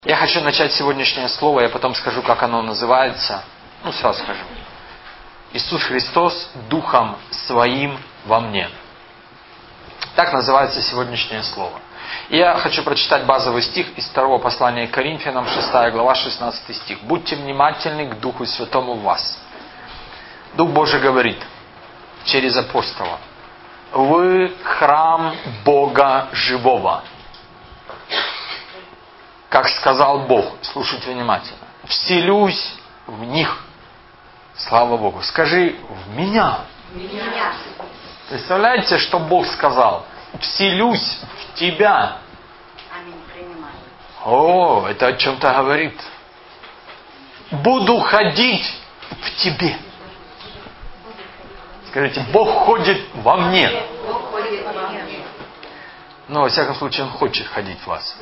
Я хочу начать сегодняшнее слово, я потом скажу, как оно называется. Сразу скажу. Иисус Христос Духом Своим во мне. Так называется сегодняшнее слово. И я хочу прочитать базовый стих из 2 послания к Коринфянам, 6 глава, 16 стих. «Будьте внимательны к Духу Святому в вас». Дух Божий говорит через апостола: «Вы храм Бога живого». Как сказал Бог, слушайте внимательно: «Вселюсь в них». Слава Богу. Скажи: в меня. Представляете, что Бог сказал? «Вселюсь в тебя». О, это о чем-то говорит. «Буду ходить в тебе». Скажите: Бог ходит во мне. Во всяком случае, Он хочет ходить в вас.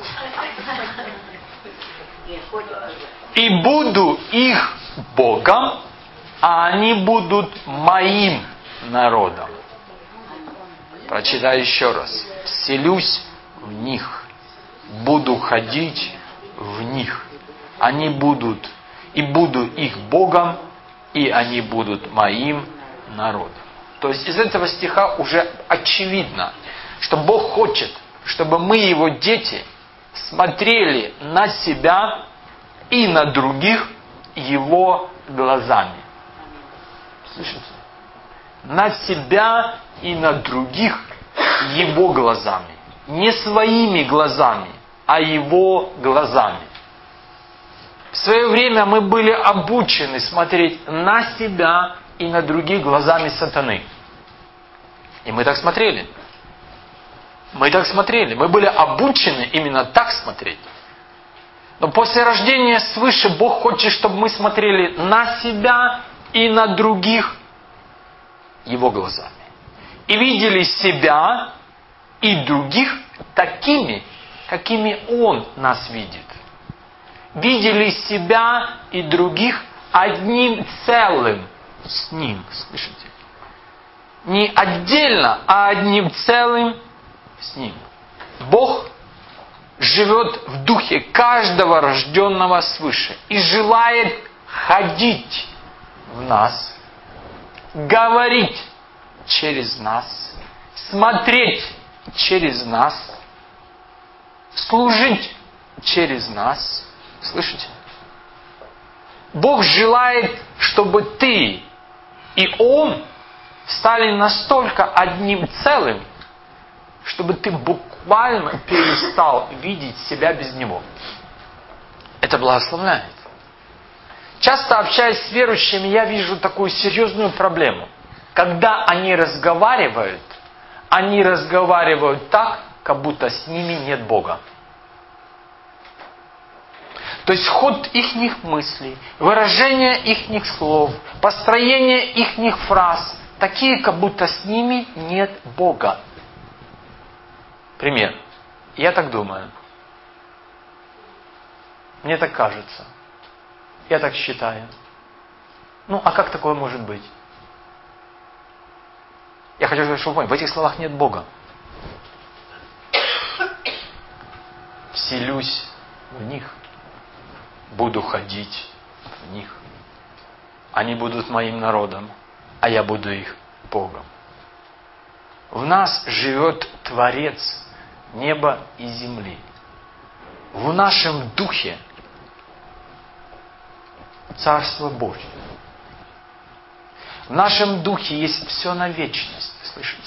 «И буду их Богом, а они будут моим народом». Прочитаю еще раз. «Вселюсь в них, буду ходить в них. Они будут, и буду их Богом, и они будут моим народом». То есть из этого стиха уже очевидно, что Бог хочет, чтобы мы, Его дети, смотрели на себя и на других Его глазами. Слышите? На себя и на других Его глазами. Не своими глазами, а Его глазами. В свое время мы были обучены смотреть на себя и на других глазами сатаны. И мы так смотрели. Мы были обучены именно так смотреть. Но после рождения свыше Бог хочет, чтобы мы смотрели на себя и на других Его глазами. И видели себя и других такими, какими Он нас видит. Видели себя и других одним целым с Ним. Слышите? Не отдельно, а одним целым с Ним. Бог живет в духе каждого рожденного свыше и желает ходить в нас, говорить через нас, смотреть через нас, служить через нас. Слышите? Бог желает, чтобы ты и Он стали настолько одним целым, чтобы ты буквально перестал видеть себя без Него. Это благословляет. Часто, общаясь с верующими, я вижу такую серьезную проблему. Когда они разговаривают так, как будто с ними нет Бога. То есть ход ихних мыслей, выражение ихних слов, построение ихних фраз такие, как будто с ними нет Бога. Пример. Я так думаю. Мне так кажется. Я так считаю. А как такое может быть? Я хочу сказать, что вы поняли, в этих словах нет Бога. Вселюсь в них. Буду ходить в них. Они будут моим народом, а я буду их Богом. В нас живет Творец неба и земли. В нашем духе Царство Божье. В нашем духе есть все на вечность. Слышите?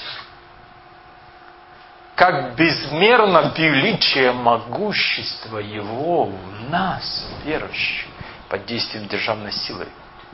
Как безмерно величие могущества Его в нас, верующих, под действием державной силы.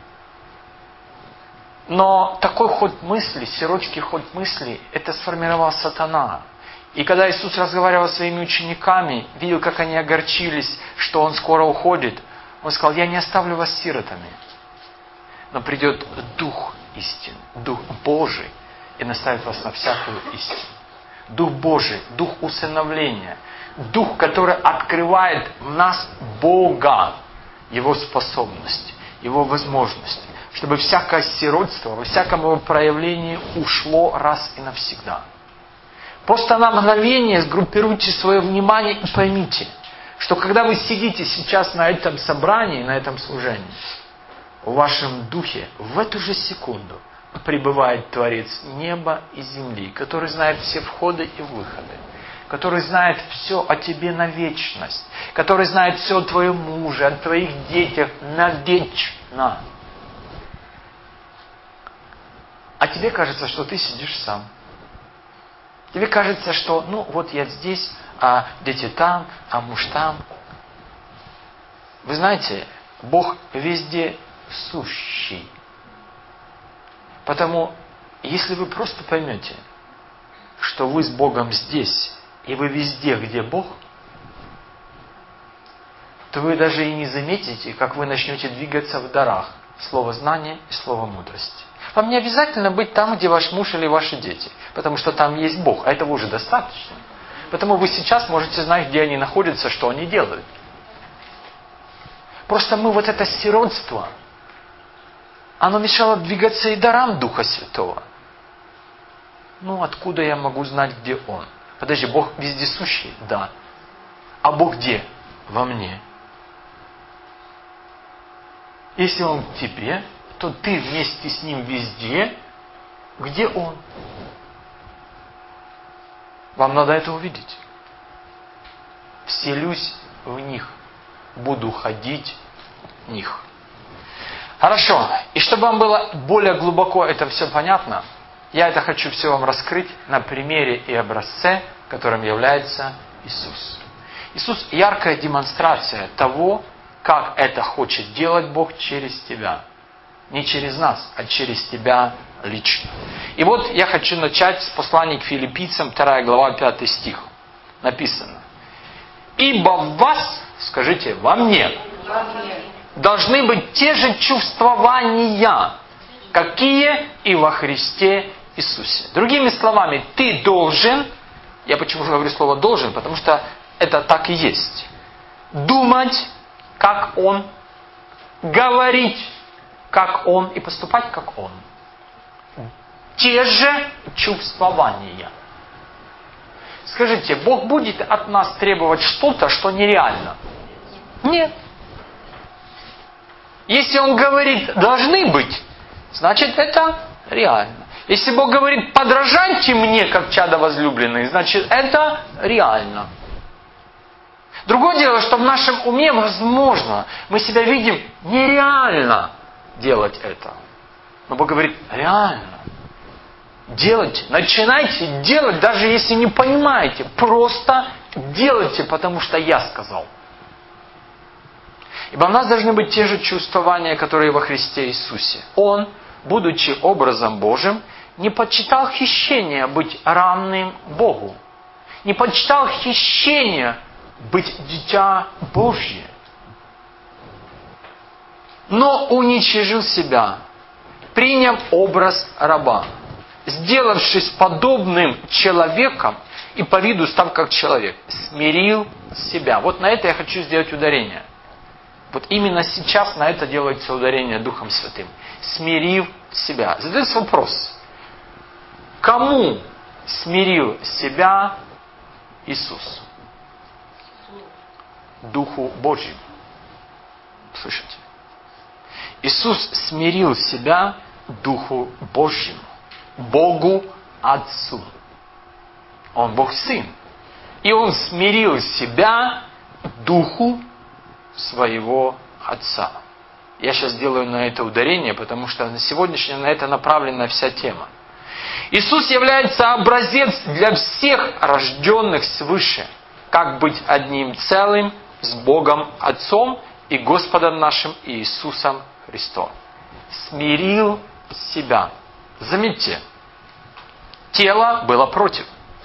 Но такой ход мысли, сиротский ход мысли, это сформировал сатана. И когда Иисус разговаривал с своими учениками, видел, как они огорчились, что Он скоро уходит, Он сказал: «Я не оставлю вас сиротами, но придет Дух истины, Дух Божий, и наставит вас на всякую истину». Дух Божий, Дух усыновления, Дух, который открывает в нас Бога, Его способности, Его возможности, чтобы всякое сиротство, во всяком его проявлении ушло раз и навсегда. Просто на мгновение сгруппируйте свое внимание и поймите, что когда вы сидите сейчас на этом собрании, на этом служении, в вашем духе в эту же секунду пребывает Творец неба и земли, который знает все входы и выходы, который знает все о тебе на вечность, который знает все о твоем муже, о твоих детях навечно. А тебе кажется, что ты сидишь сам. Тебе кажется, что, вот я здесь, а дети там, а муж там. Вы знаете, Бог везде сущий. Потому, если вы просто поймете, что вы с Богом здесь, и вы везде, где Бог, то вы даже и не заметите, как вы начнете двигаться в дарах слова знания и слова мудрости. Вам не обязательно быть там, где ваш муж или ваши дети, потому что там есть Бог, а этого уже достаточно. Потому вы сейчас можете знать, где они находятся, что они делают. Просто мы вот это сиротство, оно мешало двигаться и дарам Духа Святого. Откуда я могу знать, где Он? Подожди, Бог вездесущий? Да. А Бог где? Во мне. Если Он в тебе, то ты вместе с Ним везде, где Он. Вам надо это увидеть. Вселюсь в них, буду ходить в них. Хорошо. И чтобы вам было более глубоко это все понятно, я это хочу все вам раскрыть на примере и образце, которым является Иисус. Иисус – яркая демонстрация того, как это хочет делать Бог через тебя. Не через нас, а через тебя лично. И вот я хочу начать с послания к Филиппийцам, 2 глава, 5 стих. Написано. «Ибо в вас, скажите, во мне, должны быть те же чувствования, какие и во Христе Иисусе». Другими словами, ты должен, я почему же говорю слово «должен», потому что это так и есть, думать, как Он, говорить, как Он, и поступать, как Он. Те же чувствования. Скажите, Бог будет от нас требовать что-то, что нереально? Нет. Если Он говорит «должны быть», значит это реально. Если Бог говорит «подражайте мне, как чадо возлюбленные», значит это реально. Другое дело, что в нашем уме, возможно, мы себя видим нереально делать это. Но Бог говорит реально. Делайте, начинайте делать, даже если не понимаете. Просто делайте, потому что я сказал. Ибо у нас должны быть те же чувствования, которые во Христе Иисусе. Он, будучи образом Божьим, не почитал хищения быть равным Богу. Не почитал хищения быть дитя Божье. Но уничижил себя, приняв образ раба, сделавшись подобным человеком и по виду став как человек, смирил себя. Вот на это я хочу сделать ударение. Вот именно сейчас на это делается ударение Духом Святым. Смирил себя. Задается вопрос. Кому смирил себя Иисус? Духу Божьему. Слышите? Иисус смирил себя Духу Божьему. Богу Отцу. Он Бог Сын. И Он смирил себя Духу своего Отца. Я сейчас делаю на это ударение, потому что на сегодняшнее на это направлена вся тема. Иисус является образец для всех рожденных свыше, как быть одним целым с Богом Отцом и Господом нашим Иисусом Христом. Смирил себя. Заметьте, тело было против.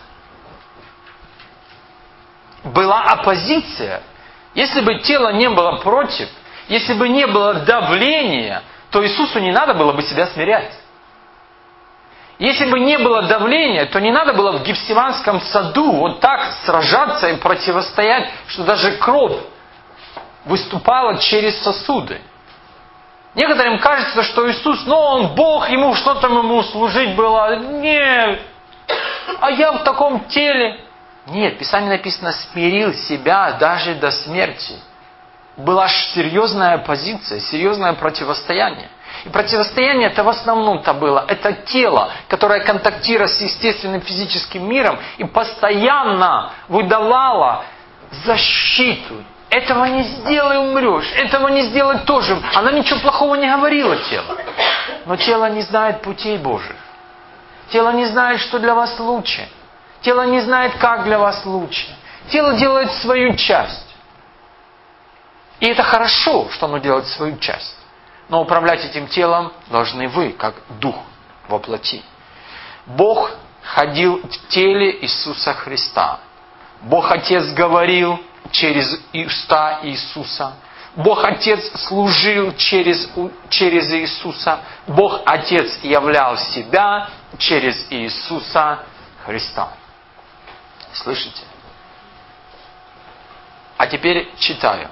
Была оппозиция. Если бы тело не было против, если бы не было давления, то Иисусу не надо было бы себя смирять. Если бы не было давления, то не надо было в Гефсиманском саду вот так сражаться и противостоять, что даже кровь выступала через сосуды. Некоторым кажется, что Иисус, Он Бог, Ему что-то Ему служить было. Нет. А я в таком теле. Нет, в Писании написано, смирил себя даже до смерти. Была серьезная позиция, серьезное противостояние. И противостояние это в основном-то было, это тело, которое контактировало с естественным физическим миром и постоянно выдавало защиту. Этого не сделай, умрешь. Этого не сделай тоже. Она ничего плохого не говорила, тело. Но тело не знает путей Божьих. Тело не знает, что для вас лучше. Тело не знает, как для вас лучше. Тело делает свою часть. И это хорошо, что оно делает свою часть. Но управлять этим телом должны вы, как дух во плоти. Бог ходил в теле Иисуса Христа. Бог Отец говорил через уста Иисуса. Бог Отец служил через Иисуса. Бог Отец являл себя через Иисуса Христа. Слышите? А теперь читаю.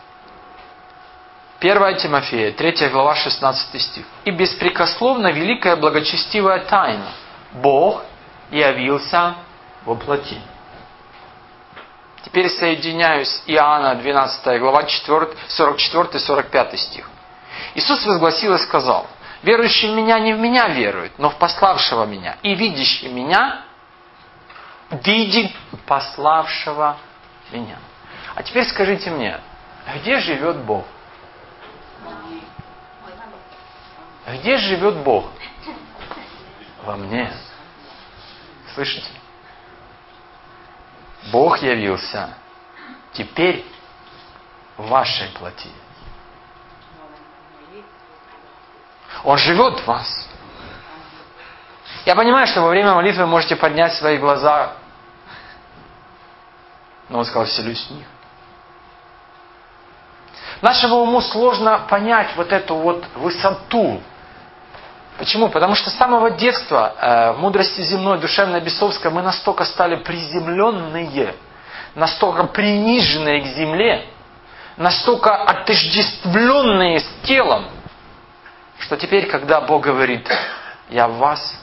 1 Тимофея, 3 глава, 16 стих. «И беспрекословно великая благочестивая тайна. Бог явился во плоти». Теперь соединяюсь с Иоанна, 12 глава, 44-45 стих. «Иисус возгласил и сказал, верующий в Меня не в Меня верует, но в пославшего Меня. И видящий Меня видит пославшего Меня». А теперь скажите мне, где живет Бог? Где живет Бог? Во мне. Слышите? Бог явился теперь в вашей плоти. Он живет в вас. Я понимаю, что во время молитвы вы можете поднять свои глаза, но он сказал, вселюсь в них. Нашему уму сложно понять вот эту вот высоту. Почему? Потому что с самого детства в мудрости земной, душевной, бесовской мы настолько стали приземленные, настолько приниженные к земле, настолько отождествленные с телом, что теперь, когда Бог говорит, я в вас,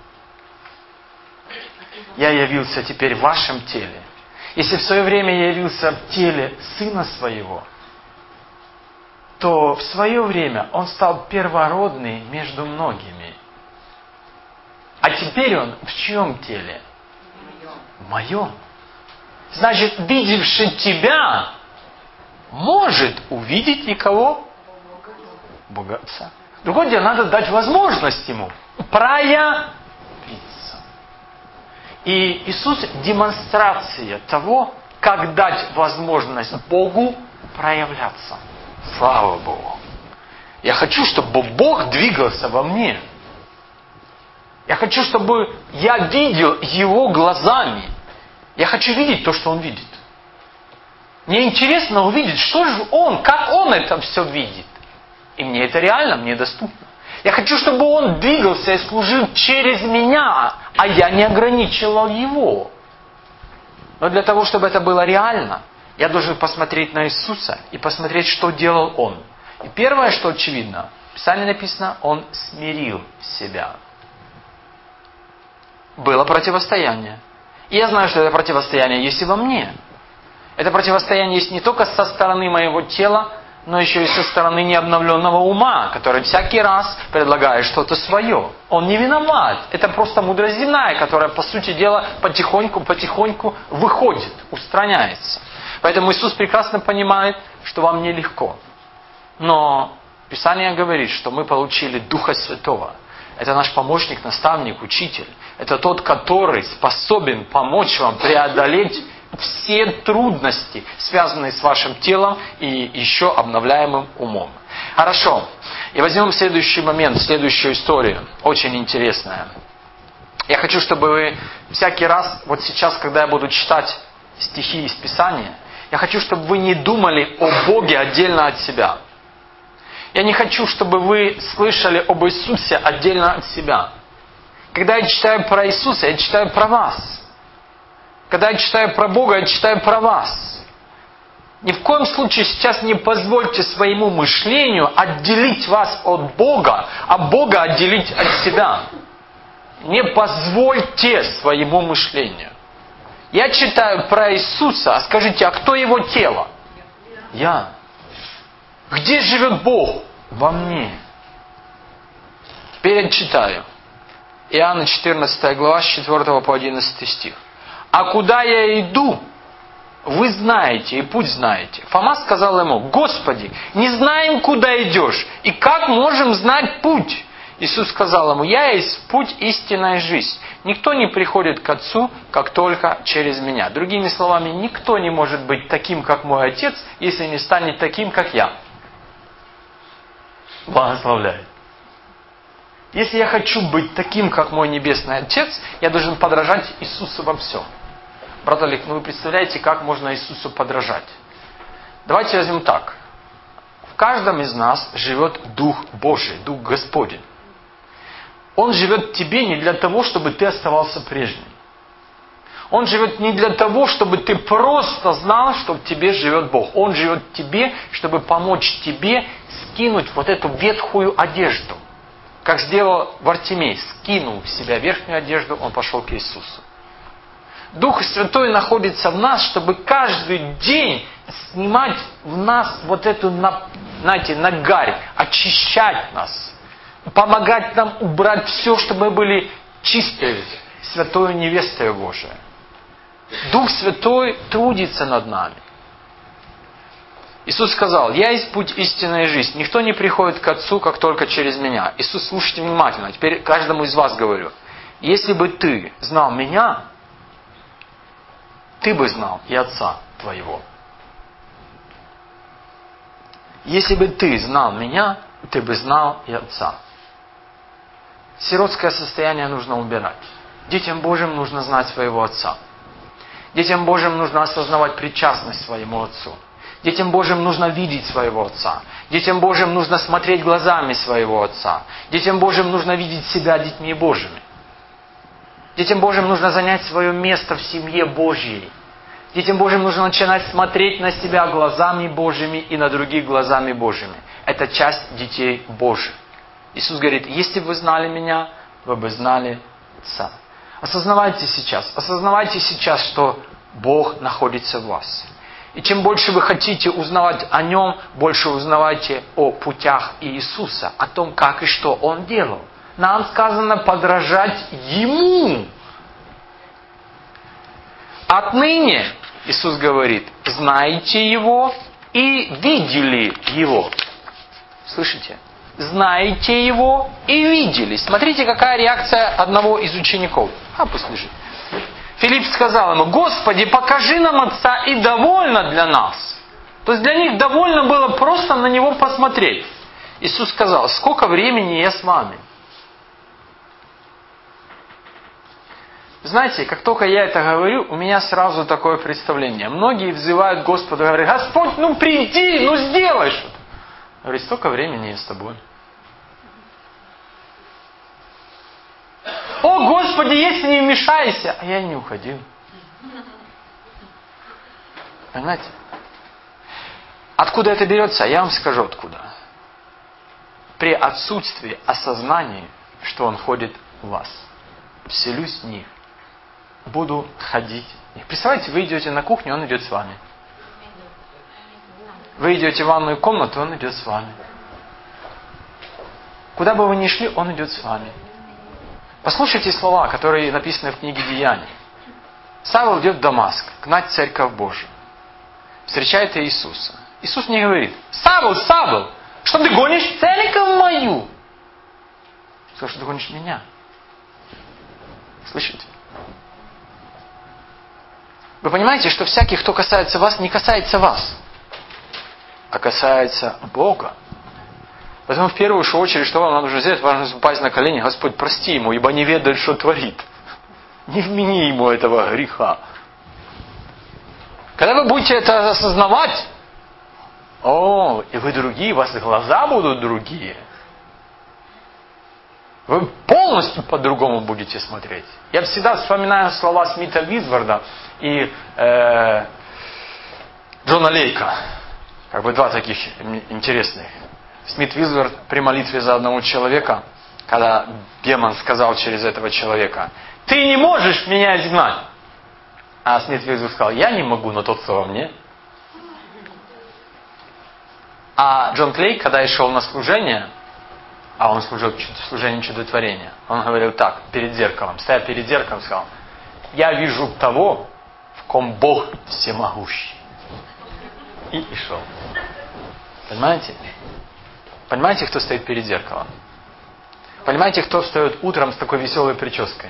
я явился теперь в вашем теле. Если в свое время я явился в теле Сына Своего, то в свое время Он стал первородный между многими. А теперь Он в чьем теле? В моем. Значит, видевший тебя, может увидеть и кого? Бога Отца. Другое дело, надо дать возможность Ему проявиться. И Иисус демонстрация того, как дать возможность Богу проявляться. Слава Богу. Я хочу, чтобы Бог двигался во мне. Я хочу, чтобы я видел Его глазами. Я хочу видеть то, что Он видит. Мне интересно увидеть, что же Он, как Он это все видит. И мне это реально, мне доступно. Я хочу, чтобы Он двигался и служил через меня, а я не ограничивал Его. Но для того, чтобы это было реально, я должен посмотреть на Иисуса и посмотреть, что делал Он. И первое, что очевидно, в Писании написано, Он смирил себя. Было противостояние. И я знаю, что это противостояние есть и во мне. Это противостояние есть не только со стороны моего тела, но еще и со стороны необновленного ума, который всякий раз предлагает что-то свое. Он не виноват. Это просто мудрость земная, которая, по сути дела, потихоньку выходит, устраняется. Поэтому Иисус прекрасно понимает, что вам нелегко. Но Писание говорит, что мы получили Духа Святого. Это наш помощник, наставник, учитель. Это тот, который способен помочь вам преодолеть все трудности, связанные с вашим телом и еще обновляемым умом. Хорошо. И возьмем следующий момент, следующую историю. Очень интересная. Я хочу, чтобы вы всякий раз, вот сейчас, когда я буду читать стихи из Писания, я хочу, чтобы вы не думали о Боге отдельно от себя. Я не хочу, чтобы вы слышали об Иисусе отдельно от себя. Когда я читаю про Иисуса, я читаю про вас. Когда я читаю про Бога, я читаю про вас. Ни в коем случае сейчас не позвольте своему мышлению отделить вас от Бога, а Бога отделить от себя. Не позвольте своему мышлению. Я читаю про Иисуса, а скажите, а кто его тело? Я. Где живет Бог? Во мне. Теперь читаю. Иоанна 14 глава, с 4 по 11 стих. «А куда я иду, вы знаете, и путь знаете». Фома сказал ему: «Господи, не знаем, куда идешь, и как можем знать путь?» Иисус сказал ему: «Я есть путь, истина и жизнь. Никто не приходит к Отцу, как только через Меня». Другими словами, никто не может быть таким, как мой Отец, если не станет таким, как я. Благословляет. Если я хочу быть таким, как мой Небесный Отец, я должен подражать Иисусу во всем. Брат Олег, вы представляете, как можно Иисусу подражать? Давайте возьмем так. В каждом из нас живет Дух Божий, Дух Господень. Он живет в тебе не для того, чтобы ты оставался прежним. Он живет не для того, чтобы ты просто знал, что в тебе живет Бог. Он живет в тебе, чтобы помочь тебе скинуть вот эту ветхую одежду. Как сделал Вартимей, скинул в себя верхнюю одежду, он пошел к Иисусу. Дух Святой находится в нас, чтобы каждый день снимать в нас вот эту, знаете, нагарь, очищать нас, помогать нам убрать все, чтобы мы были чистые, святой невестой Божией. Дух Святой трудится над нами. Иисус сказал: «Я есть путь, истина и жизнь. Никто не приходит к Отцу, как только через Меня». Иисус, слушайте внимательно. Теперь каждому из вас говорю. Если бы ты знал Меня, ты бы знал и Отца твоего. Если бы ты знал Меня, ты бы знал и Отца. Сиротское состояние нужно убирать. Детям Божьим нужно знать своего Отца. Детям Божьим нужно осознавать причастность своему Отцу. Детям Божьим нужно видеть своего Отца. Детям Божьим нужно смотреть глазами своего Отца. Детям Божьим нужно видеть себя детьми Божьими. Детям Божьим нужно занять свое место в семье Божьей. Детям Божьим нужно начинать смотреть на себя глазами Божьими и на других глазами Божьими. Это часть детей Божьих. Иисус говорит: если бы вы знали Меня, вы бы знали Отца. Осознавайте сейчас, что Бог находится в вас. И чем больше вы хотите узнавать о Нем, больше узнавайте о путях Иисуса, о том, как и что Он делал. Нам сказано подражать Ему. Отныне, Иисус говорит, знаете Его и видели Его. Слышите? Знаете Его и видели. Смотрите, какая реакция одного из учеников. Пусть лежит. Филипп сказал ему: «Господи, покажи нам Отца, и довольно для нас». То есть для них довольно было просто на Него посмотреть. Иисус сказал: «Сколько времени я с вами?» Знаете, как только я это говорю, у меня сразу такое представление. Многие взывают к Господу и говорят: «Господь, приди, сделай что-то». Говорит: «Столько времени я с тобой». «О, Господи, если не вмешайся!» А я и не уходил. Понимаете? Откуда это берется? Я вам скажу откуда. При отсутствии осознания, что Он ходит в вас. Вселюсь в них. Буду ходить. Представляете, вы идете на кухню, Он идет с вами. Вы идете в ванную комнату, Он идет с вами. Куда бы вы ни шли, Он идет с вами. Послушайте слова, которые написаны в книге Деяний. Савл идет в Дамаск, гнать церковь Божию. Встречает Иисуса. Иисус не говорит: «Савл, Савл, что ты гонишь церковь мою?» Сказал: «Что ты гонишь меня». Слышите? Вы понимаете, что всякий, кто касается вас, не касается вас, а касается Бога. Поэтому в первую очередь, что вам надо сделать, вам нужно упасть на колени: «Господь, прости ему, ибо не ведает, что творит». Не вмени ему этого греха. Когда вы будете это осознавать, и вы другие, у вас глаза будут другие. Вы полностью по-другому будете смотреть. Я всегда вспоминаю слова Смита Висборда и Джона Лейка. Два таких интересных. Смит Висборд при молитве за одного человека, когда демон сказал через этого человека: «Ты не можешь меня изгнать». А Смит Вигсбург сказал: я не могу, но тот, кто во мне. А Джон Клей, когда я шел на служение, а он служил в служении чудотворения, он говорил так, перед зеркалом, стоя перед зеркалом, сказал: я вижу того, в ком Бог всемогущий. И шел. Понимаете? Понимаете, кто стоит перед зеркалом? Понимаете, кто встает утром с такой веселой прической?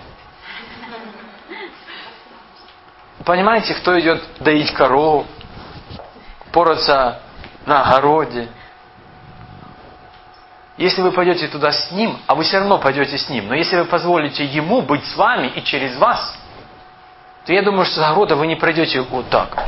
Понимаете, кто идет доить коров, пороться на огороде? Если вы пойдете туда с Ним, а вы все равно пойдете с Ним, но если вы позволите Ему быть с вами и через вас, то я думаю, что с огорода вы не пройдете вот так.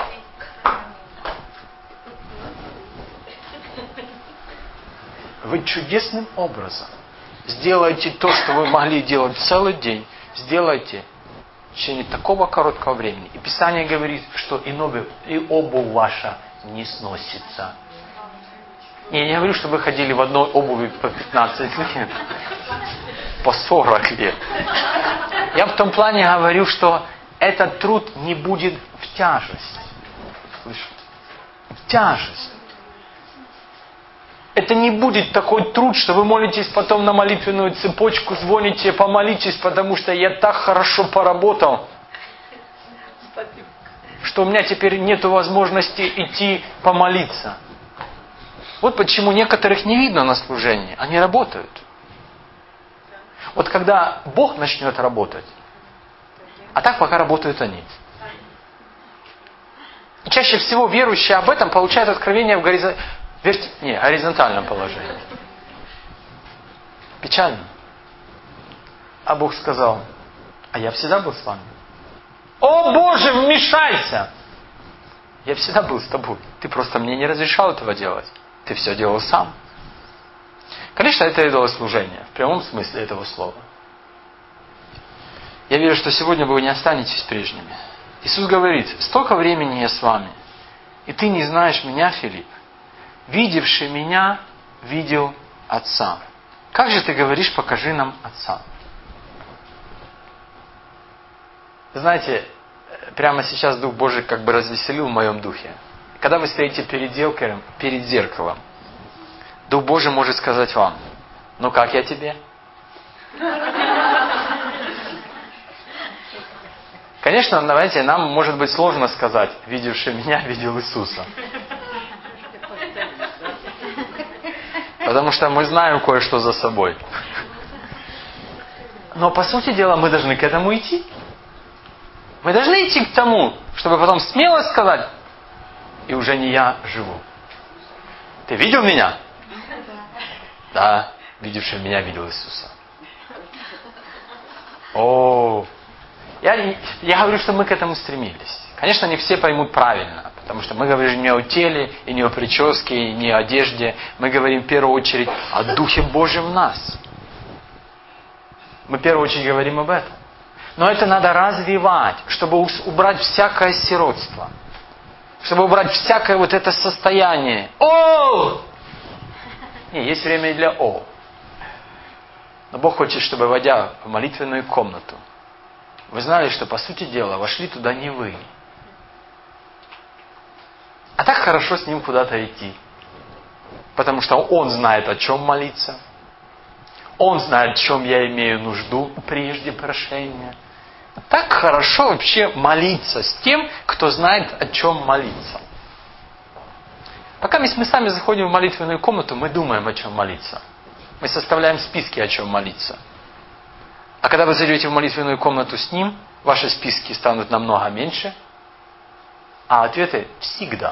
Вы чудесным образом сделайте то, что вы могли делать целый день. Сделайте в течение такого короткого времени. И Писание говорит, что и обувь ваша не сносится. Я не говорю, что вы ходили в одной обуви по 15 лет, по 40 лет. Я в том плане говорю, что этот труд не будет в тяжесть. Слышите? В тяжесть. Это не будет такой труд, что вы молитесь потом на молитвенную цепочку, звоните, помолитесь, потому что я так хорошо поработал, что у меня теперь нет возможности идти помолиться. Вот почему некоторых не видно на служении. Они работают. Вот когда Бог начнет работать, а так пока работают они. И чаще всего верующие об этом получают откровение в горизонтальном положении. Печально. А Бог сказал: а я всегда был с вами. О Боже, вмешайся! Я всегда был с тобой. Ты просто мне не разрешал этого делать. Ты все делал сам. Конечно, это идолослужение, в прямом смысле этого слова. Я верю, что сегодня вы не останетесь прежними. Иисус говорит: столько времени я с вами, и ты не знаешь меня, Филипп. Видевший меня, видел Отца. Как же ты говоришь: покажи нам Отца? Знаете, прямо сейчас Дух Божий как бы развеселил в моем духе. Когда вы стоите перед зеркалом, Дух Божий может сказать вам: ну как я тебе? Конечно, давайте, нам может быть сложно сказать: видевший меня, видел Иисуса. Потому что мы знаем кое-что за собой. Но по сути дела мы должны к этому идти. Мы должны идти к тому, чтобы потом смело сказать: и уже не я живу. Ты видел меня? Да, видевший меня видел Иисуса. Я говорю, что мы к этому стремились. Конечно, не все поймут правильно, потому что мы говорим не о теле, и не о прическе, и не о одежде. Мы говорим в первую очередь о Духе Божьем в нас. Мы в первую очередь говорим об этом. Но это надо развивать, чтобы убрать всякое сиротство. Чтобы убрать всякое вот это состояние. Не, есть время и для Но Бог хочет, чтобы, войдя в молитвенную комнату, вы знали, что, по сути дела, вошли туда не вы. А так хорошо с Ним куда-то идти. Потому что Он знает, о чем молиться. Он знает, в чем я имею нужду прежде прошения. Так хорошо вообще молиться с тем, кто знает, о чем молиться. Пока мы сами заходим в молитвенную комнату, мы думаем, о чем молиться. Мы составляем списки, о чем молиться. А когда вы зайдете в молитвенную комнату с Ним, ваши списки станут намного меньше, а ответы всегда.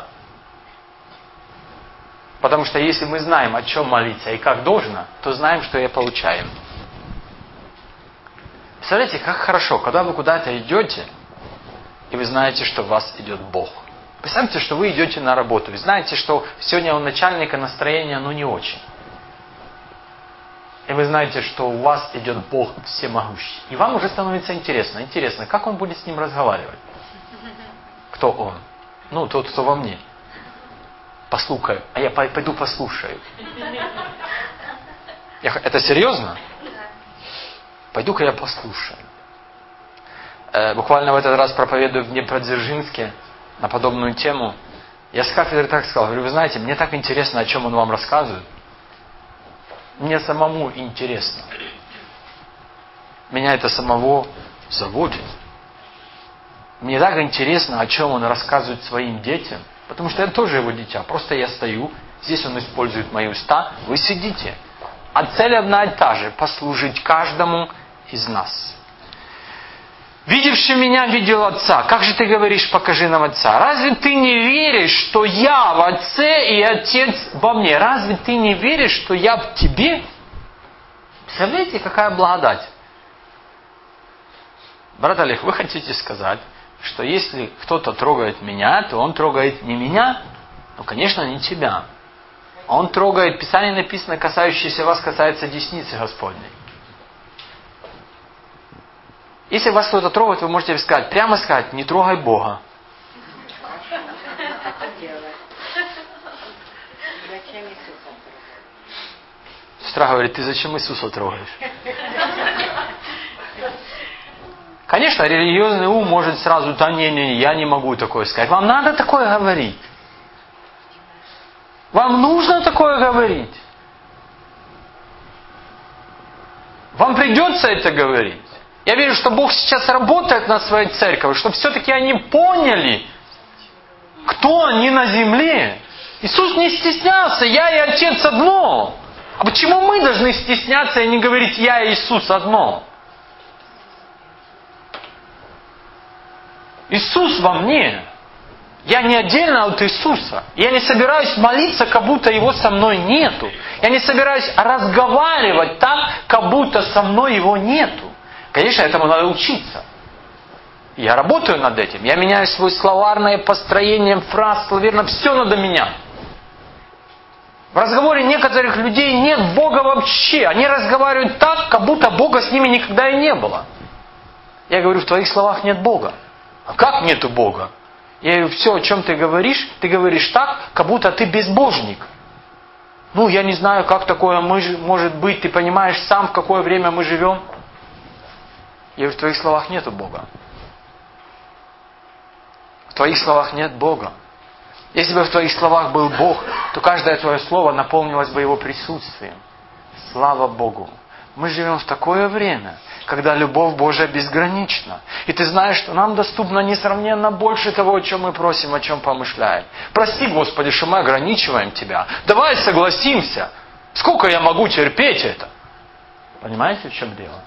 Потому что если мы знаем, о чем молиться и как должно, то знаем, что и получаем. Представляете, как хорошо, когда вы куда-то идете, и вы знаете, что в вас идет Бог. Представьте, что вы идете на работу, и знаете, что сегодня у начальника настроение не очень. И вы знаете, что у вас идет Бог всемогущий. И вам уже становится интересно. Интересно, как Он будет с ним разговаривать? Кто Он? Тот, кто во мне. Послухаю. А я пойду послушаю. Это серьезно? Пойду-ка я послушаю. буквально в этот раз проповедую в Днепродзержинске на подобную тему. Я с кафедры так сказал, говорю, вы знаете, мне так интересно, о чем он вам рассказывает. Мне самому интересно. Меня это самого заводит. Мне так интересно, о чем он рассказывает своим детям, потому что я тоже его дитя. Просто я стою, здесь он использует мои уста, вы сидите. А цель одна и та же – послужить каждому из нас. Видевший меня, видел Отца. Как же ты говоришь, покажи нам Отца? Разве ты не веришь, что я в Отце и Отец во мне? Разве ты не веришь, что я в тебе? Представляете, какая благодать? Брат Олег, вы хотите сказать, что если кто-то трогает меня, то он трогает не меня, ну, конечно, не тебя. Он трогает, в Писании написано, касающееся вас, касается десницы Господней. Если вас кто-то трогает, вы можете сказать, прямо сказать, не трогай Бога. Сестра говорит, ты зачем Иисуса трогаешь? Конечно, религиозный ум может сразу, да не, я не могу такое сказать. Вам надо такое говорить. Вам нужно такое говорить. Вам придется это говорить. Я верю, что Бог сейчас работает над своей церковью, чтобы все-таки они поняли, кто они на земле. Иисус не стеснялся, я и Отец одно. А почему мы должны стесняться и не говорить я и Иисус одно? Иисус во мне. Я не отдельно от Иисуса. Я не собираюсь молиться, как будто Его со мной нету. Я не собираюсь разговаривать так, как будто со мной Его нету. Конечно, этому надо учиться. Я работаю над этим. Я меняю свое словарное построение фраз, словарно, все надо менять. В разговоре некоторых людей нет Бога вообще. Они разговаривают так, как будто Бога с ними никогда и не было. Я говорю, в твоих словах нет Бога. А как нету Бога? Я говорю, все, о чем ты говоришь так, как будто ты безбожник. Ну, я не знаю, как такое может быть. Ты понимаешь сам, в какое время мы живем? Я говорю, в твоих словах нету Бога. В твоих словах нет Бога. Если бы в твоих словах был Бог, то каждое твое слово наполнилось бы Его присутствием. Слава Богу. Мы живем в такое время, когда любовь Божия безгранична. И ты знаешь, что нам доступно несравненно больше того, о чем мы просим, о чем помышляем. Прости, Господи, что мы ограничиваем Тебя. Давай согласимся. Сколько я могу терпеть это? Понимаете, в чем дело?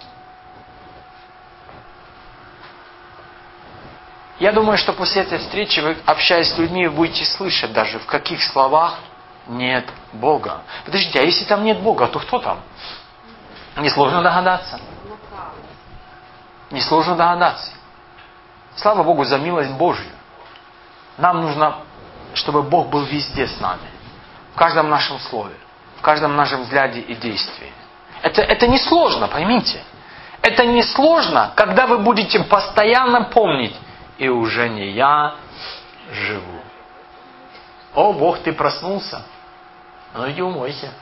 Я думаю, что после этой встречи вы, общаясь с людьми, вы будете слышать даже, в каких словах нет Бога. Подождите, а если там нет Бога, то кто там? Несложно догадаться. Несложно догадаться. Слава Богу за милость Божью. Нам нужно, чтобы Бог был везде с нами. В каждом нашем слове. В каждом нашем взгляде и действии. Это несложно, поймите. Это несложно, когда вы будете постоянно помнить, и уже не я живу. О, Бог, ты проснулся? Ну иди умойся.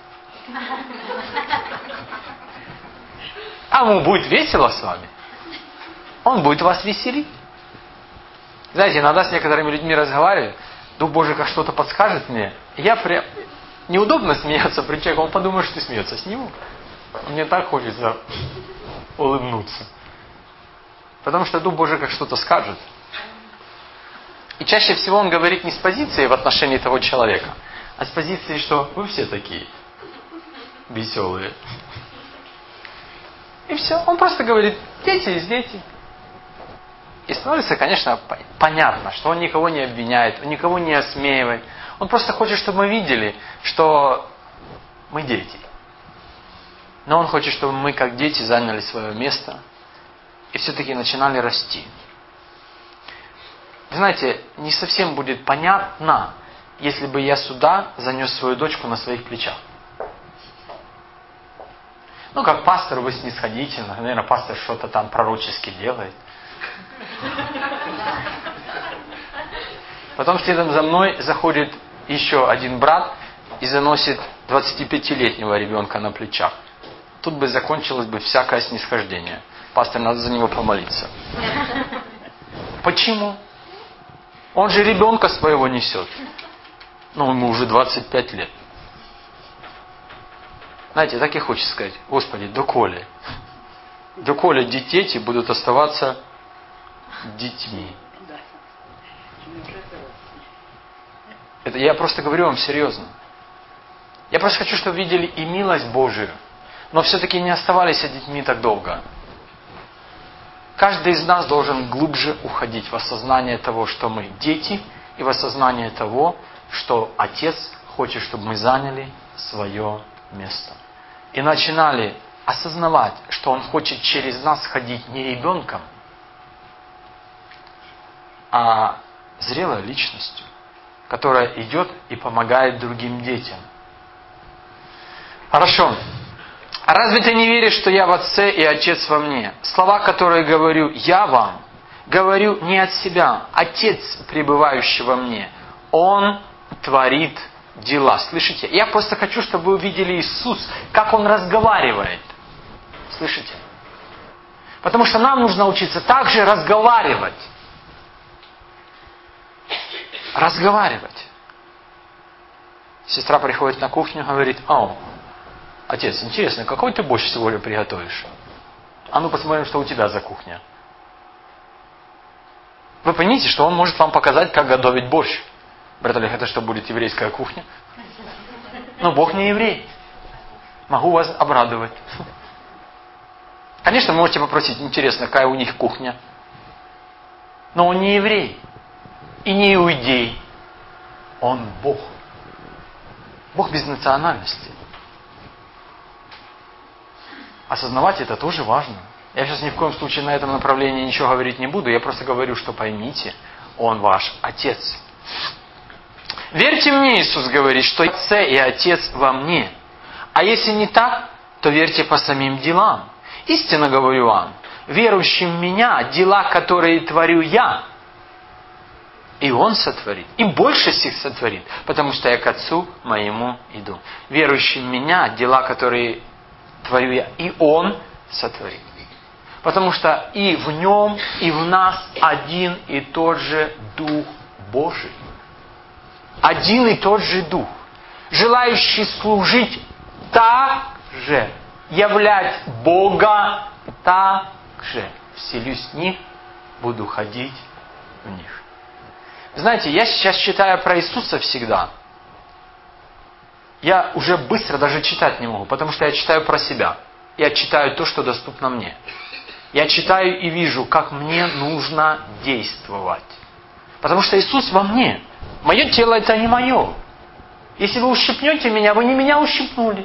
А ему будет весело с вами. Он будет вас веселить. Знаете, иногда с некоторыми людьми разговариваю, Дух Божий как что-то подскажет мне, и я прям... Неудобно смеяться при человеке, он подумает, что ты смеется с ним. Мне так хочется улыбнуться. Потому что Дух Божий как что-то скажет. И чаще всего он говорит не с позиции в отношении того человека, а с позиции, что вы все такие веселые. И все. Он просто говорит, дети есть дети. И становится, конечно, понятно, что он никого не обвиняет, он никого не осмеивает. Он просто хочет, чтобы мы видели, что мы дети. Но он хочет, чтобы мы, как дети, заняли свое место и все-таки начинали расти. Вы знаете, не совсем будет понятно, если бы я сюда занес свою дочку на своих плечах. Ну, как пастор вы снисходительно. Наверное, пастор что-то там пророчески делает. Потом следом за мной заходит еще один брат и заносит 25-летнего ребенка на плечах. Тут бы закончилось бы всякое снисхождение. Пастор, надо за него помолиться. Почему? Он же ребенка своего несет. Ну, ему уже 25 лет. Знаете, так и хочется сказать: Господи, доколе? Доколе дети будут оставаться детьми? Это я просто говорю вам серьезно. Я просто хочу, чтобы видели и милость Божию, но все-таки не оставались детьми так долго. Каждый из нас должен глубже уходить в осознание того, что мы дети, и в осознание того, что Отец хочет, чтобы мы заняли свое место. И начинали осознавать, что Он хочет через нас ходить не ребенком, а зрелой личностью, которая идет и помогает другим детям. Хорошо. А разве ты не веришь, что я в Отце и Отец во мне? Слова, которые говорю я вам, говорю не от себя. Отец, пребывающий во мне, Он творит дела. Слышите? Я просто хочу, чтобы вы увидели Иисус, как Он разговаривает. Слышите? Потому что нам нужно учиться также разговаривать. Разговаривать. Сестра приходит на кухню и говорит: отец, интересно, какой ты борщ сегодня приготовишь? А ну посмотрим, что у тебя за кухня. Вы понимаете, что он может вам показать, как готовить борщ. Брат Олег, это что, будет еврейская кухня? Но Бог не еврей. Могу вас обрадовать. Конечно, вы можете попросить: интересно, какая у них кухня. Но он не еврей. И не иудей. Он Бог. Бог без национальности. Осознавать это тоже важно. Я сейчас ни в коем случае на этом направлении ничего говорить не буду. Я просто говорю, что поймите, Он ваш Отец. Верьте мне, Иисус говорит, что Отец и Отец во мне. А если не так, то верьте по самим делам. Истинно говорю вам, верующим в Меня, дела, которые творю Я, и Он сотворит. И больше всех сотворит, потому что я к Отцу Моему иду. Верующим в Меня, дела, которые творю Я, и Он сотворит. Потому что и в Нем, и в нас один и тот же Дух Божий. Один и тот же Дух. Желающий служить так же, являть Бога так же. Вселюсь в них, буду ходить в них. Знаете, я сейчас читаю про Иисуса всегда. Я уже быстро даже читать не могу, потому что я читаю про себя. Я читаю то, что доступно мне. Я читаю и вижу, как мне нужно действовать. Потому что Иисус во мне. Мое тело это не мое. Если вы ущипнете меня, вы не меня ущипнули.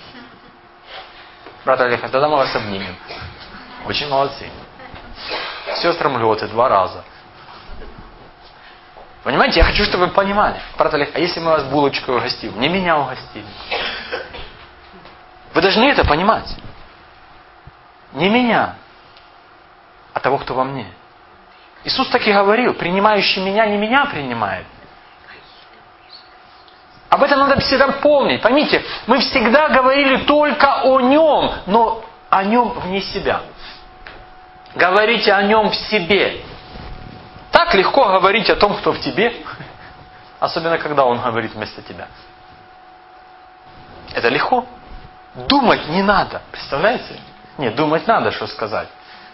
Брат Олег, тогда мы вас обнимем. Очень молодцы. Сестрам льоты 2 раза. Понимаете, я хочу, чтобы вы понимали. Брат Олег, а если мы вас булочкой угостим? Не меня угостили. Вы должны это понимать. Не меня, а того, кто во мне. Иисус так и говорил: принимающий меня не меня принимает. Об этом надо всегда помнить. Поймите, мы всегда говорили только о Нем, но о Нем вне себя. Говорите о Нем в себе. Так легко говорить о том, кто в тебе, особенно когда Он говорит вместо тебя. Это легко. Думать не надо. Представляете? Нет, думать надо, что сказать.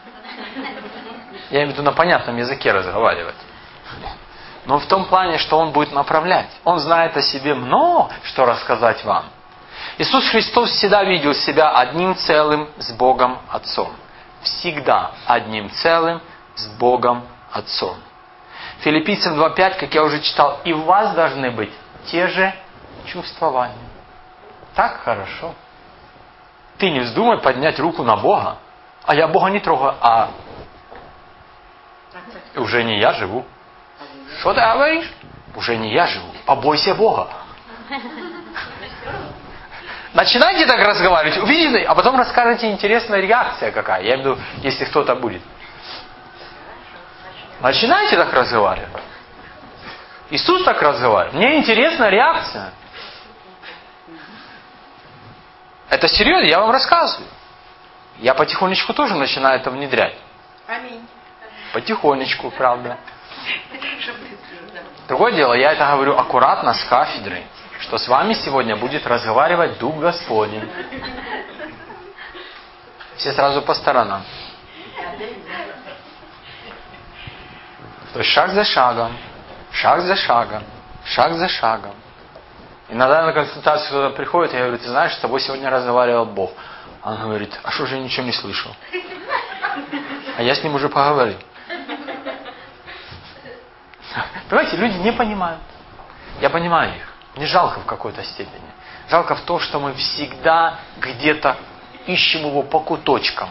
Я имею в виду на понятном языке разговаривать. Но в том плане, что Он будет направлять. Он знает о себе много, что рассказать вам. Иисус Христос всегда видел себя одним целым с Богом Отцом. Всегда одним целым с Богом Отцом. Филиппийцам 2:5, как я уже читал, и в вас должны быть те же чувствования. Так хорошо. Ты не вздумай поднять руку на Бога, а я Бога не трогаю, а уже не я живу. Что ты говоришь? Уже не я живу. Побойся Бога. Начинайте так разговаривать, увидите, а потом расскажете, интересная реакция какая. Я имею в виду, если кто-то будет. Начинайте так разговаривать. Иисус так разговаривает. Мне интересна реакция. Это серьезно, я вам рассказываю. Я потихонечку тоже начинаю это внедрять. Аминь. Потихонечку, правда. Другое дело, я это говорю аккуратно с кафедры, что с вами сегодня будет разговаривать Дух Господень. Все сразу по сторонам. То есть шаг за шагом, шаг за шагом, шаг за шагом. Иногда на консультацию кто-то приходит, и я говорю, ты знаешь, с тобой сегодня разговаривал Бог. Он говорит, а что же я ничего не слышал? А я с ним уже поговорил. Понимаете, люди не понимают. Я понимаю их. Мне жалко в какой-то степени. Жалко в том, что мы всегда где-то ищем его по куточкам.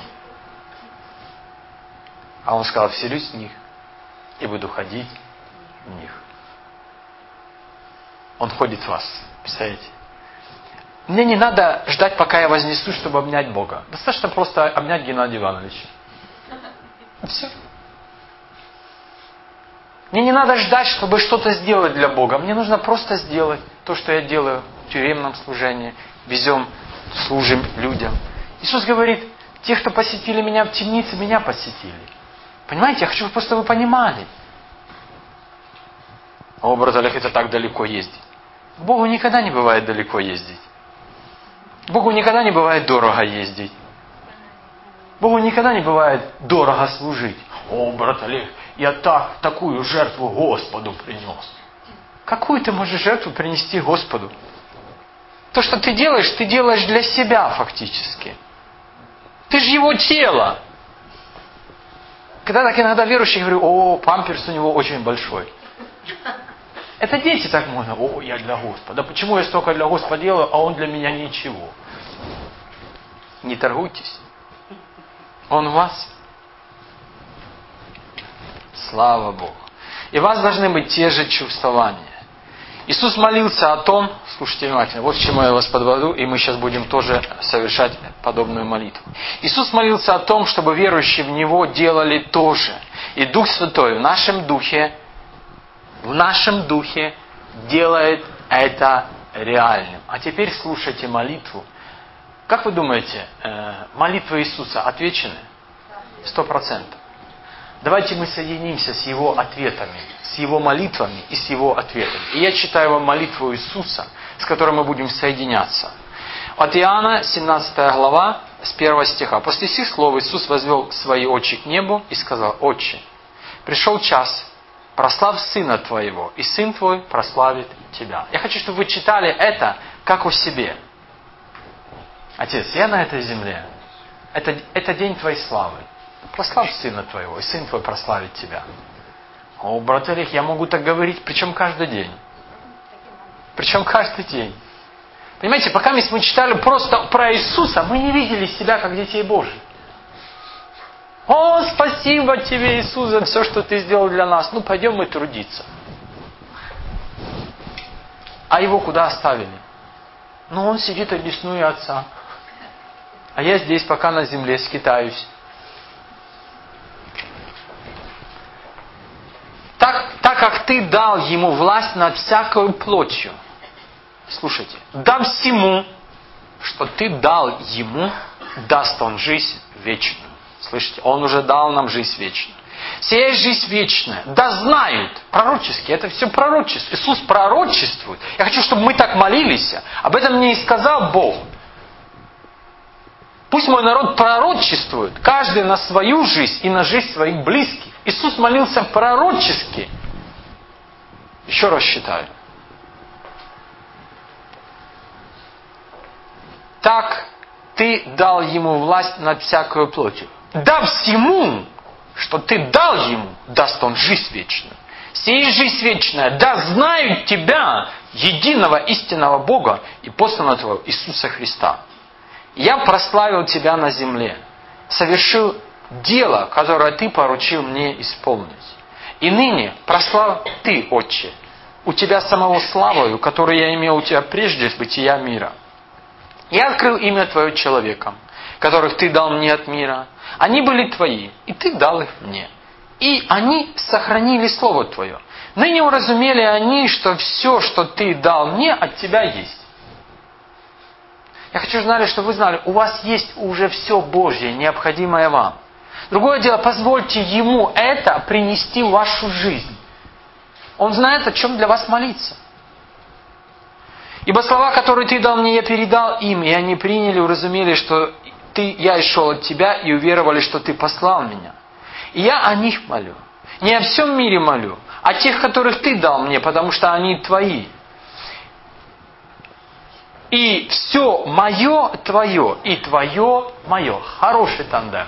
А он сказал, вселюсь в них и буду ходить в них. Он ходит в вас. Представляете? Мне не надо ждать, пока я вознесусь, чтобы обнять Бога. Достаточно просто обнять Геннадия Ивановича. И все. Мне не надо ждать, чтобы что-то сделать для Бога. Мне нужно просто сделать то, что я делаю в тюремном служении. Везем, служим людям. Иисус говорит, те, кто посетили меня в темнице, меня посетили. Понимаете, я хочу, просто вы понимали. О, брат Олег, это так далеко ездить. К Богу никогда не бывает далеко ездить. К Богу никогда не бывает дорого ездить. Богу никогда не бывает дорого служить. О, брат Олег, я такую жертву Господу принес. Какую ты можешь жертву принести Господу? То, что ты делаешь для себя фактически. Ты же его тело. Когда так иногда верующие говорю, о, памперс у него очень большой. Это дети так можно. О, я для Господа. Почему я столько для Господа делаю, а он для меня ничего? Не торгуйтесь. Он у вас. Слава Богу. И у вас должны быть те же чувствования. Иисус молился о том, слушайте внимательно, вот к чему я вас подведу, и мы сейчас будем тоже совершать подобную молитву. Иисус молился о том, чтобы верующие в Него делали то же. И Дух Святой в нашем духе делает это реальным. А теперь слушайте молитву. Как вы думаете, молитвы Иисуса отвечены? 100%. Давайте мы соединимся с Его ответами, с Его молитвами и с Его ответами. И я читаю вам молитву Иисуса, с которой мы будем соединяться. От Иоанна, 17 глава, с 1 стиха. После сих слов Иисус возвел свои очи к небу и сказал, «Отче, пришел час, прославь Сына Твоего, и Сын Твой прославит Тебя». Я хочу, чтобы вы читали это, как о себе. Отец, я на этой земле. Это день Твоей славы. Прославь Сына Твоего, и Сын Твой прославит Тебя. О, брат Олег, я могу так говорить, причем каждый день. Причем каждый день. Понимаете, пока мы читали просто про Иисуса, мы не видели себя как детей Божьих. О, спасибо Тебе, Иисус, за все, что Ты сделал для нас. Ну, пойдем мы трудиться. А Его куда оставили? Ну, Он сидит одесную Отца. А я здесь пока на земле скитаюсь. Так как Ты дал Ему власть над всякою плотью. Слушайте. Да всему, что Ты дал Ему, даст Он жизнь вечную. Слышите? Он уже дал нам жизнь вечную. Сия есть жизнь вечная. Да знают. Пророчески. Это все пророчество. Иисус пророчествует. Я хочу, чтобы мы так молились. Об этом мне и сказал Бог. Пусть мой народ пророчествует. Каждый на свою жизнь и на жизнь своих близких. Иисус молился пророчески. Еще раз считаю. Так Ты дал Ему власть над всякою плотью. Да всему, что Ты дал Ему, даст Он жизнь вечную. Сия жизнь вечная, да знают Тебя, единого истинного Бога и посланного Твоего Иисуса Христа. Я прославил Тебя на земле, совершил дело, которое Ты поручил мне исполнить. И ныне прославь Ты, Отче, у Тебя самого славою, которую я имел у Тебя прежде бытия мира. Я открыл имя Твое человекам, которых Ты дал мне от мира. Они были Твои, и Ты дал их мне. И они сохранили Слово Твое. Ныне уразумели они, что все, что Ты дал мне, от Тебя есть. Я хочу, чтобы вы знали, у вас есть уже все Божье, необходимое вам. Другое дело, позвольте Ему это принести в вашу жизнь. Он знает, о чем для вас молиться. Ибо слова, которые Ты дал мне, я передал им, и они приняли, уразумели, что я и шел от Тебя, и уверовали, что Ты послал меня. И я о них молю. Не о всем мире молю, а тех, которых Ты дал мне, потому что они Твои. И все мое Твое, и Твое мое. Хороший тандем.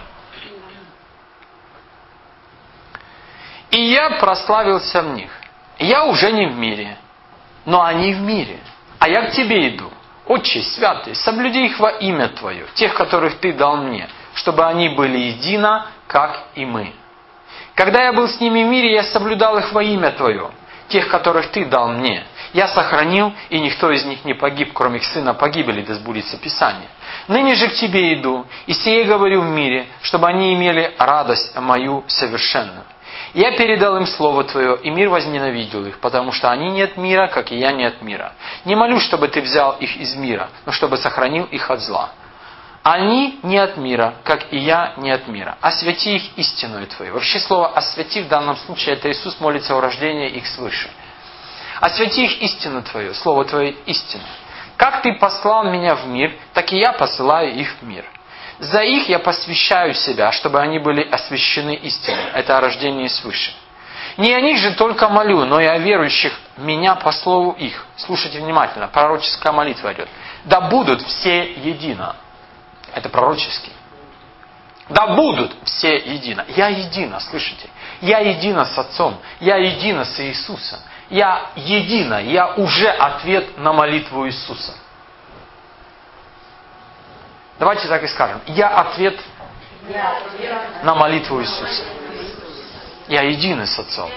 И я прославился в них. Я уже не в мире, но они в мире. А я к Тебе иду. Отче святый, соблюди их во имя Твое, тех, которых Ты дал мне, чтобы они были едино, как и мы. Когда я был с ними в мире, я соблюдал их во имя Твое, тех, которых Ты дал мне. Я сохранил, и никто из них не погиб, кроме их сына погибели, да сбудется Писание. Ныне же к Тебе иду, и сие говорю в мире, чтобы они имели радость мою совершенную. Я передал им Слово Твое, и мир возненавидел их, потому что они не от мира, как и я не от мира. Не молю, чтобы Ты взял их из мира, но чтобы сохранил их от зла. Они не от мира, как и я не от мира. Освяти их истиною Твоей. Вообще слово «освяти» в данном случае это Иисус молится о рождении их свыше. Освяти их истину Твою, Слово Твое истина. Как Ты послал меня в мир, так и я посылаю их в мир. За их я посвящаю себя, чтобы они были освящены истиной. Это о рождении свыше. Не о них же только молю, но и о верующих меня по слову их. Слушайте внимательно, пророческая молитва идет. Да будут все едино. Это пророческий. Да будут все едино. Я едино, слышите? Я едино с Отцом. Я едино с Иисусом. Я едино. Я уже ответ на молитву Иисуса. Давайте так и скажем. Я ответ на молитву Иисуса. Я единый с Отцом.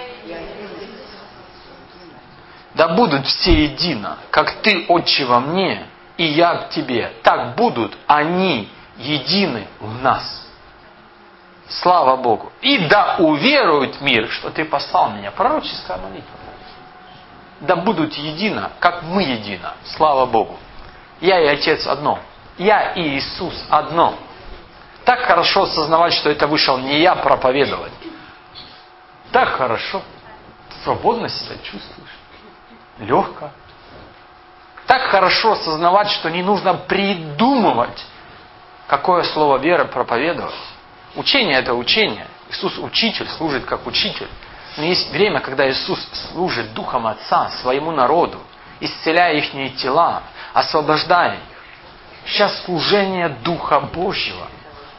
Да будут все едино, как Ты, Отче, во мне, и я к Тебе. Так будут они едины в нас. Слава Богу. И да уверует мир, что Ты послал меня. Пророческая молитва. Да будут едино, как мы едино. Слава Богу. Я и Отец одно. Я и Иисус одно. Так хорошо осознавать, что это вышел не я проповедовать. Так хорошо. Свободно себя чувствуешь. Легко. Так хорошо осознавать, что не нужно придумывать, какое слово веры проповедовать. Учение – это учение. Иисус учитель, служит как учитель. Но есть время, когда Иисус служит Духом Отца своему народу, исцеляя их тела, освобождая их. Сейчас служение Духа Божьего.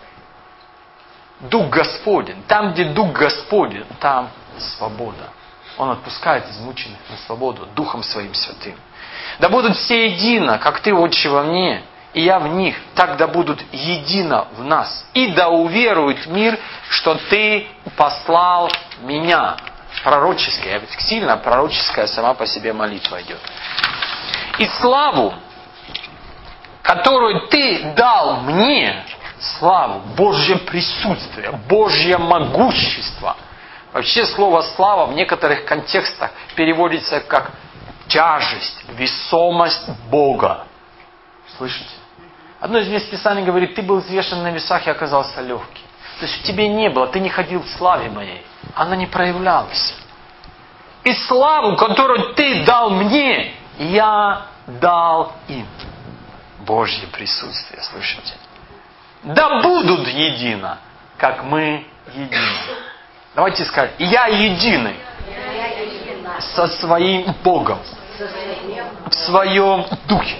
Дух Господень. Там, где Дух Господень, там свобода. Он отпускает измученных на свободу Духом Своим Святым. Да будут все едино, как Ты, Отче, во мне, и я в них. Так да будут едино в нас. И да уверует мир, что Ты послал меня. Пророческая, сильно пророческая сама по себе молитва идет. И славу, которую Ты дал мне, славу, Божье присутствие, Божье могущество. Вообще слово «слава» в некоторых контекстах переводится как тяжесть, весомость Бога. Слышите? Одно из мест Писания говорит: ты был взвешен на весах и оказался легкий. То есть в тебе не было, ты не ходил в славе моей. Она не проявлялась. И славу, которую Ты дал мне, я дал им. Божье присутствие, слышите? Да будут едино, как мы едины. Давайте скажем: я единый со своим Богом в своем духе.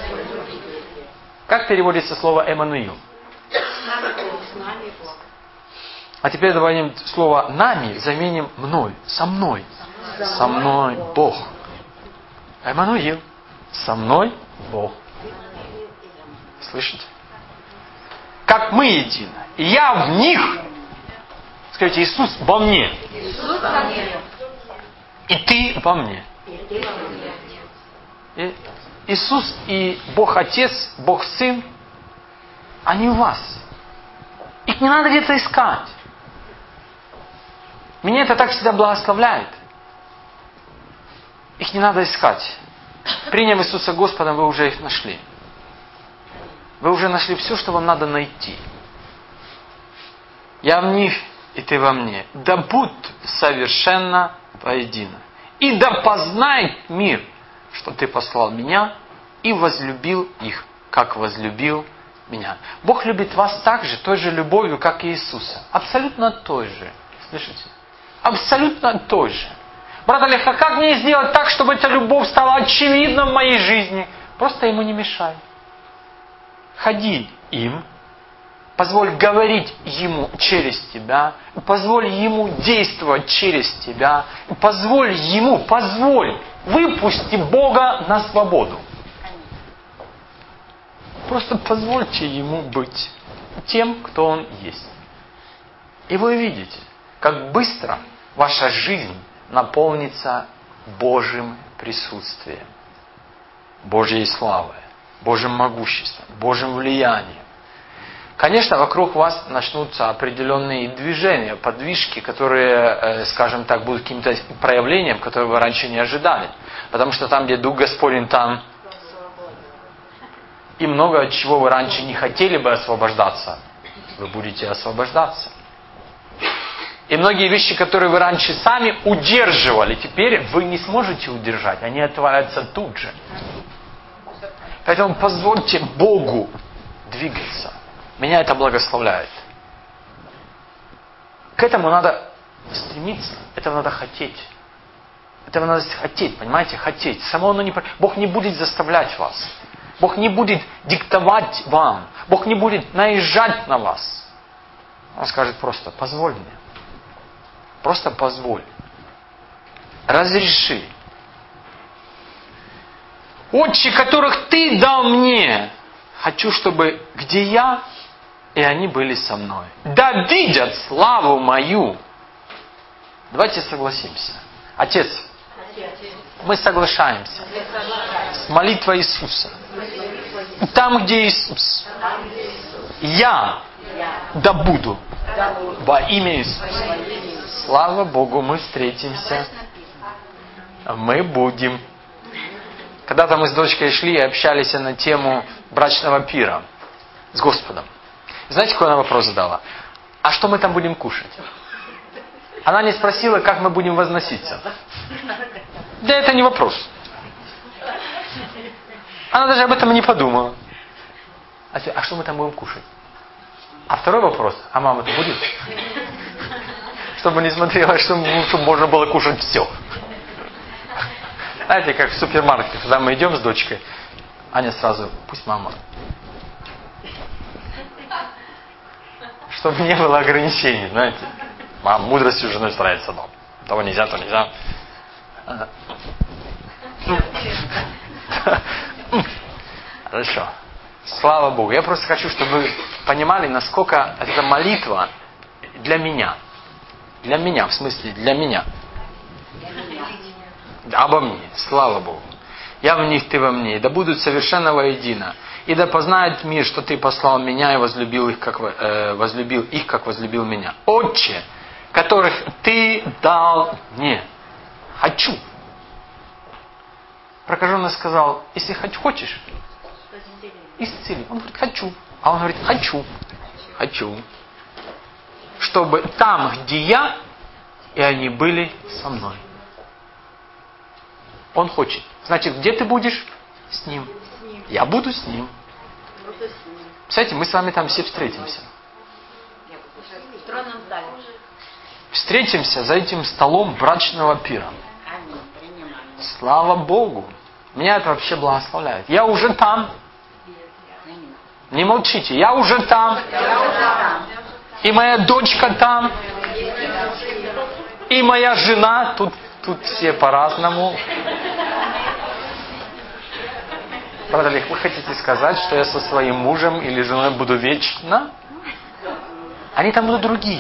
Как переводится слово «Эммануил»? А теперь давайте слово «нами» заменим «мной», «со мной». Со мной Бог. Эммануил. Со мной Бог. Слышите? Как мы едины. И я в них. Скажите: Иисус во мне. И Ты во мне. И Иисус и Бог Отец, Бог Сын, они у вас. Их не надо где-то искать. Меня это так всегда благословляет. Их не надо искать. Приняв Иисуса Господа, вы уже их нашли. Вы уже нашли все, что вам надо найти. Я в них, и ты во мне. Да будь совершенно воедино. И да познает мир, что ты послал меня и возлюбил их, как возлюбил меня. Бог любит вас так же, той же любовью, как и Иисуса. Абсолютно той же. Слышите? Абсолютно той же. Брат Олег, а как мне сделать так, чтобы эта любовь стала очевидна в моей жизни? Просто ему не мешай. Ходи им, позволь говорить ему через тебя, позволь ему действовать через тебя, позволь выпусти Бога на свободу. Просто позвольте ему быть тем, кто он есть. И вы увидите, как быстро ваша жизнь наполнится Божьим присутствием, Божьей славой, Божьим могуществом, Божьим влиянием. Конечно, вокруг вас начнутся определенные движения, подвижки, которые, скажем так, будут каким-то проявлением, которое вы раньше не ожидали. Потому что там, где Дух Господень, там и много от чего вы раньше не хотели бы освобождаться, вы будете освобождаться. И многие вещи, которые вы раньше сами удерживали, теперь вы не сможете удержать, они отвалятся тут же. Поэтому позвольте Богу двигаться. Меня это благословляет. К этому надо стремиться, этого надо хотеть. Этого надо хотеть, понимаете, хотеть. Само оно не... Бог не будет заставлять вас. Бог не будет диктовать вам. Бог не будет наезжать на вас. Он скажет просто: позволь мне. Просто позволь. Разреши. Отче, которых ты дал мне, хочу, чтобы где я, и они были со мной. Да видят славу мою. Давайте согласимся. Отец, мы соглашаемся с молитвой Иисуса. Там, где Иисус, я да буду во имя Иисуса. Слава Богу, мы встретимся. Мы будем. Когда-то мы с дочкой шли и общались на тему брачного пира с Господом. Знаете, какой она вопрос задала? А что мы там будем кушать? Она не спросила, как мы будем возноситься. Да это не вопрос. Она даже об этом не подумала. А что мы там будем кушать? А второй вопрос: а мама-то будет? Чтобы не смотрела, чтобы можно было кушать все. Знаете, как в супермаркете, когда мы идем с дочкой, Аня сразу: пусть мама. Чтобы не было ограничений, знаете. Мама мудростью с женой старается, но того нельзя, то нельзя. Хорошо. Слава Богу. Я просто хочу, чтобы вы понимали, насколько эта молитва для меня. Для меня, в смысле, для меня. Обо мне. Слава Богу. Я в них, ты во мне. И да будут совершенно воедино. И да познает мир, что ты послал меня и возлюбил их, как возлюбил меня. Отче, которых ты дал мне. Хочу. Прокаженный сказал: если хочешь, исцели. Он говорит: хочу. А он говорит: хочу. Чтобы там, где я, и они были со мной. Он хочет. Значит, где ты будешь? С ним. Я буду с ним. Представляете, мы с вами там все встретимся. Встретимся за этим столом брачного пира. Слава Богу. Меня это вообще благословляет. Я уже там. Не молчите. Я уже там. И моя дочка там. И моя жена. Тут все по-разному. Брат Олег, вы хотите сказать, что я со своим мужем или женой буду вечно? Они там будут другие.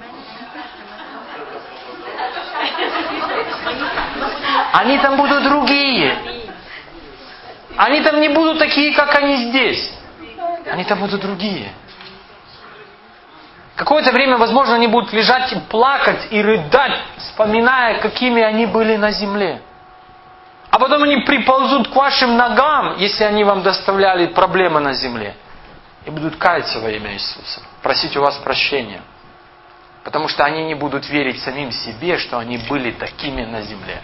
Они там будут другие. Они там не будут такие, как они здесь. Они там будут другие. Какое-то время, возможно, они будут лежать и плакать, и рыдать, вспоминая, какими они были на земле. А потом они приползут к вашим ногам, если они вам доставляли проблемы на земле. и будут каяться во имя Иисуса, просить у вас прощения. Потому что они не будут верить самим себе, что они были такими на земле.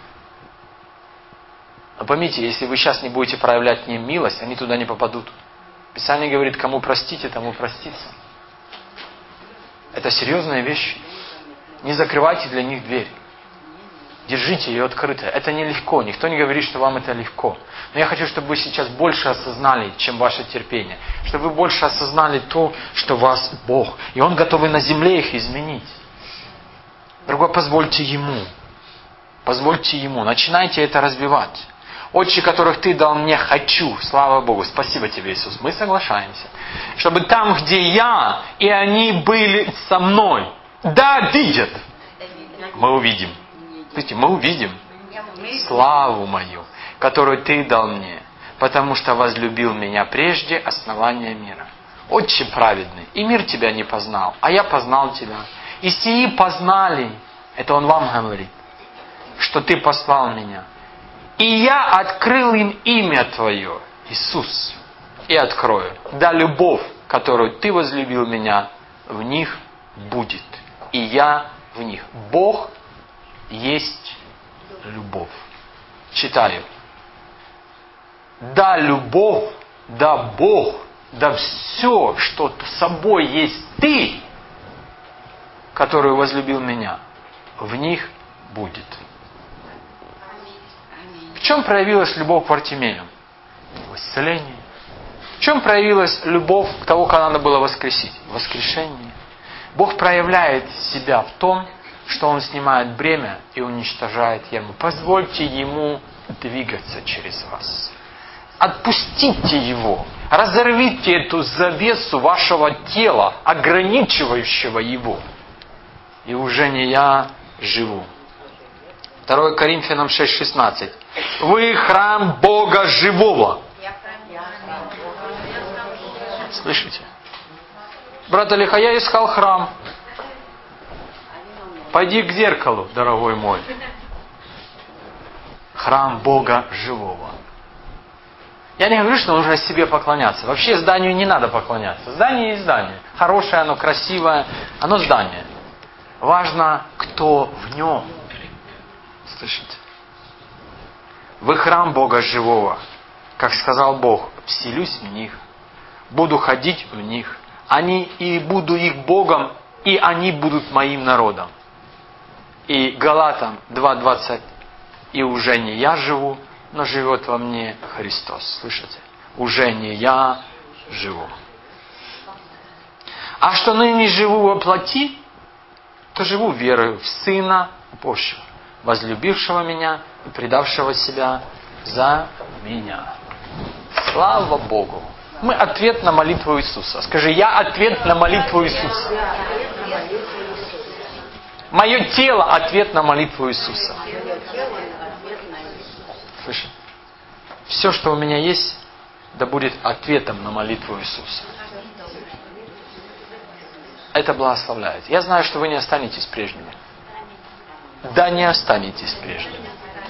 Но поймите, если вы сейчас не будете проявлять к ним милость, они туда не попадут. Писание говорит, кому простите, тому простится. Это серьезная вещь. Не закрывайте для них дверь. Держите ее открытой. Это нелегко. Никто не говорит, что вам это легко. Но я хочу, чтобы вы сейчас больше осознали, чем ваше терпение. Чтобы вы больше осознали то, что вас Бог. И Он готов и на земле их изменить. Другое, позвольте Ему. Позвольте Ему. Начинайте это развивать. Отче, которых Ты дал мне, хочу. Слава Богу. Спасибо Тебе, Иисус. Мы соглашаемся. Чтобы там, где я, и они были со мной. Да, видят. Мы увидим. Слушайте, мы увидим славу мою, которую Ты дал мне, потому что возлюбил меня прежде основания мира. Отче праведный, и мир Тебя не познал, а я познал Тебя. И сии познали, это Он вам говорит, что Ты послал меня. И я открыл им имя Твое, Иисус, и открою. Да, любовь, которую Ты возлюбил меня, в них будет, и я в них. Бог есть любовь. Читаю. Да, любовь, да, Бог, да все, что собой есть Ты, который возлюбил меня, в них будет. В чем проявилась любовь к Вартимею? В исцелении. В чем проявилась любовь к тому, кого надо было воскресить? В воскрешении. Бог проявляет себя в том, что Он снимает бремя и уничтожает яму. Позвольте Ему двигаться через вас. Отпустите Его. Разорвите эту завесу вашего тела, ограничивающего Его. И уже не я живу. 2 Коринфянам 6:16. Вы храм Бога живого. Слышите? Брат Алиха, я искал храм. Пойди к зеркалу, дорогой мой. Храм Бога живого. Я не говорю, что нужно себе поклоняться. Вообще зданию не надо поклоняться. Здание есть здание. Хорошее оно, красивое. Оно здание. Важно, кто в нем. Слышите? Вы храм Бога живого. Как сказал Бог, вселюсь в них. Буду ходить в них. Они и буду их Богом, и они будут моим народом. И Галатам 2:20. И уже не я живу, но живет во мне Христос. Слышите? Уже не я живу. А что ныне живу во плоти, то живу верою в Сына Божьего, возлюбившего меня и предавшего себя за меня. Слава Богу! Мы ответ на молитву Иисуса. Скажи, я ответ на молитву Иисуса. Мое тело ответ на молитву Иисуса. Слышишь? Все, что у меня есть, да будет ответом на молитву Иисуса. Это благословляет. Я знаю, что вы не останетесь прежними. Да, не останетесь прежними.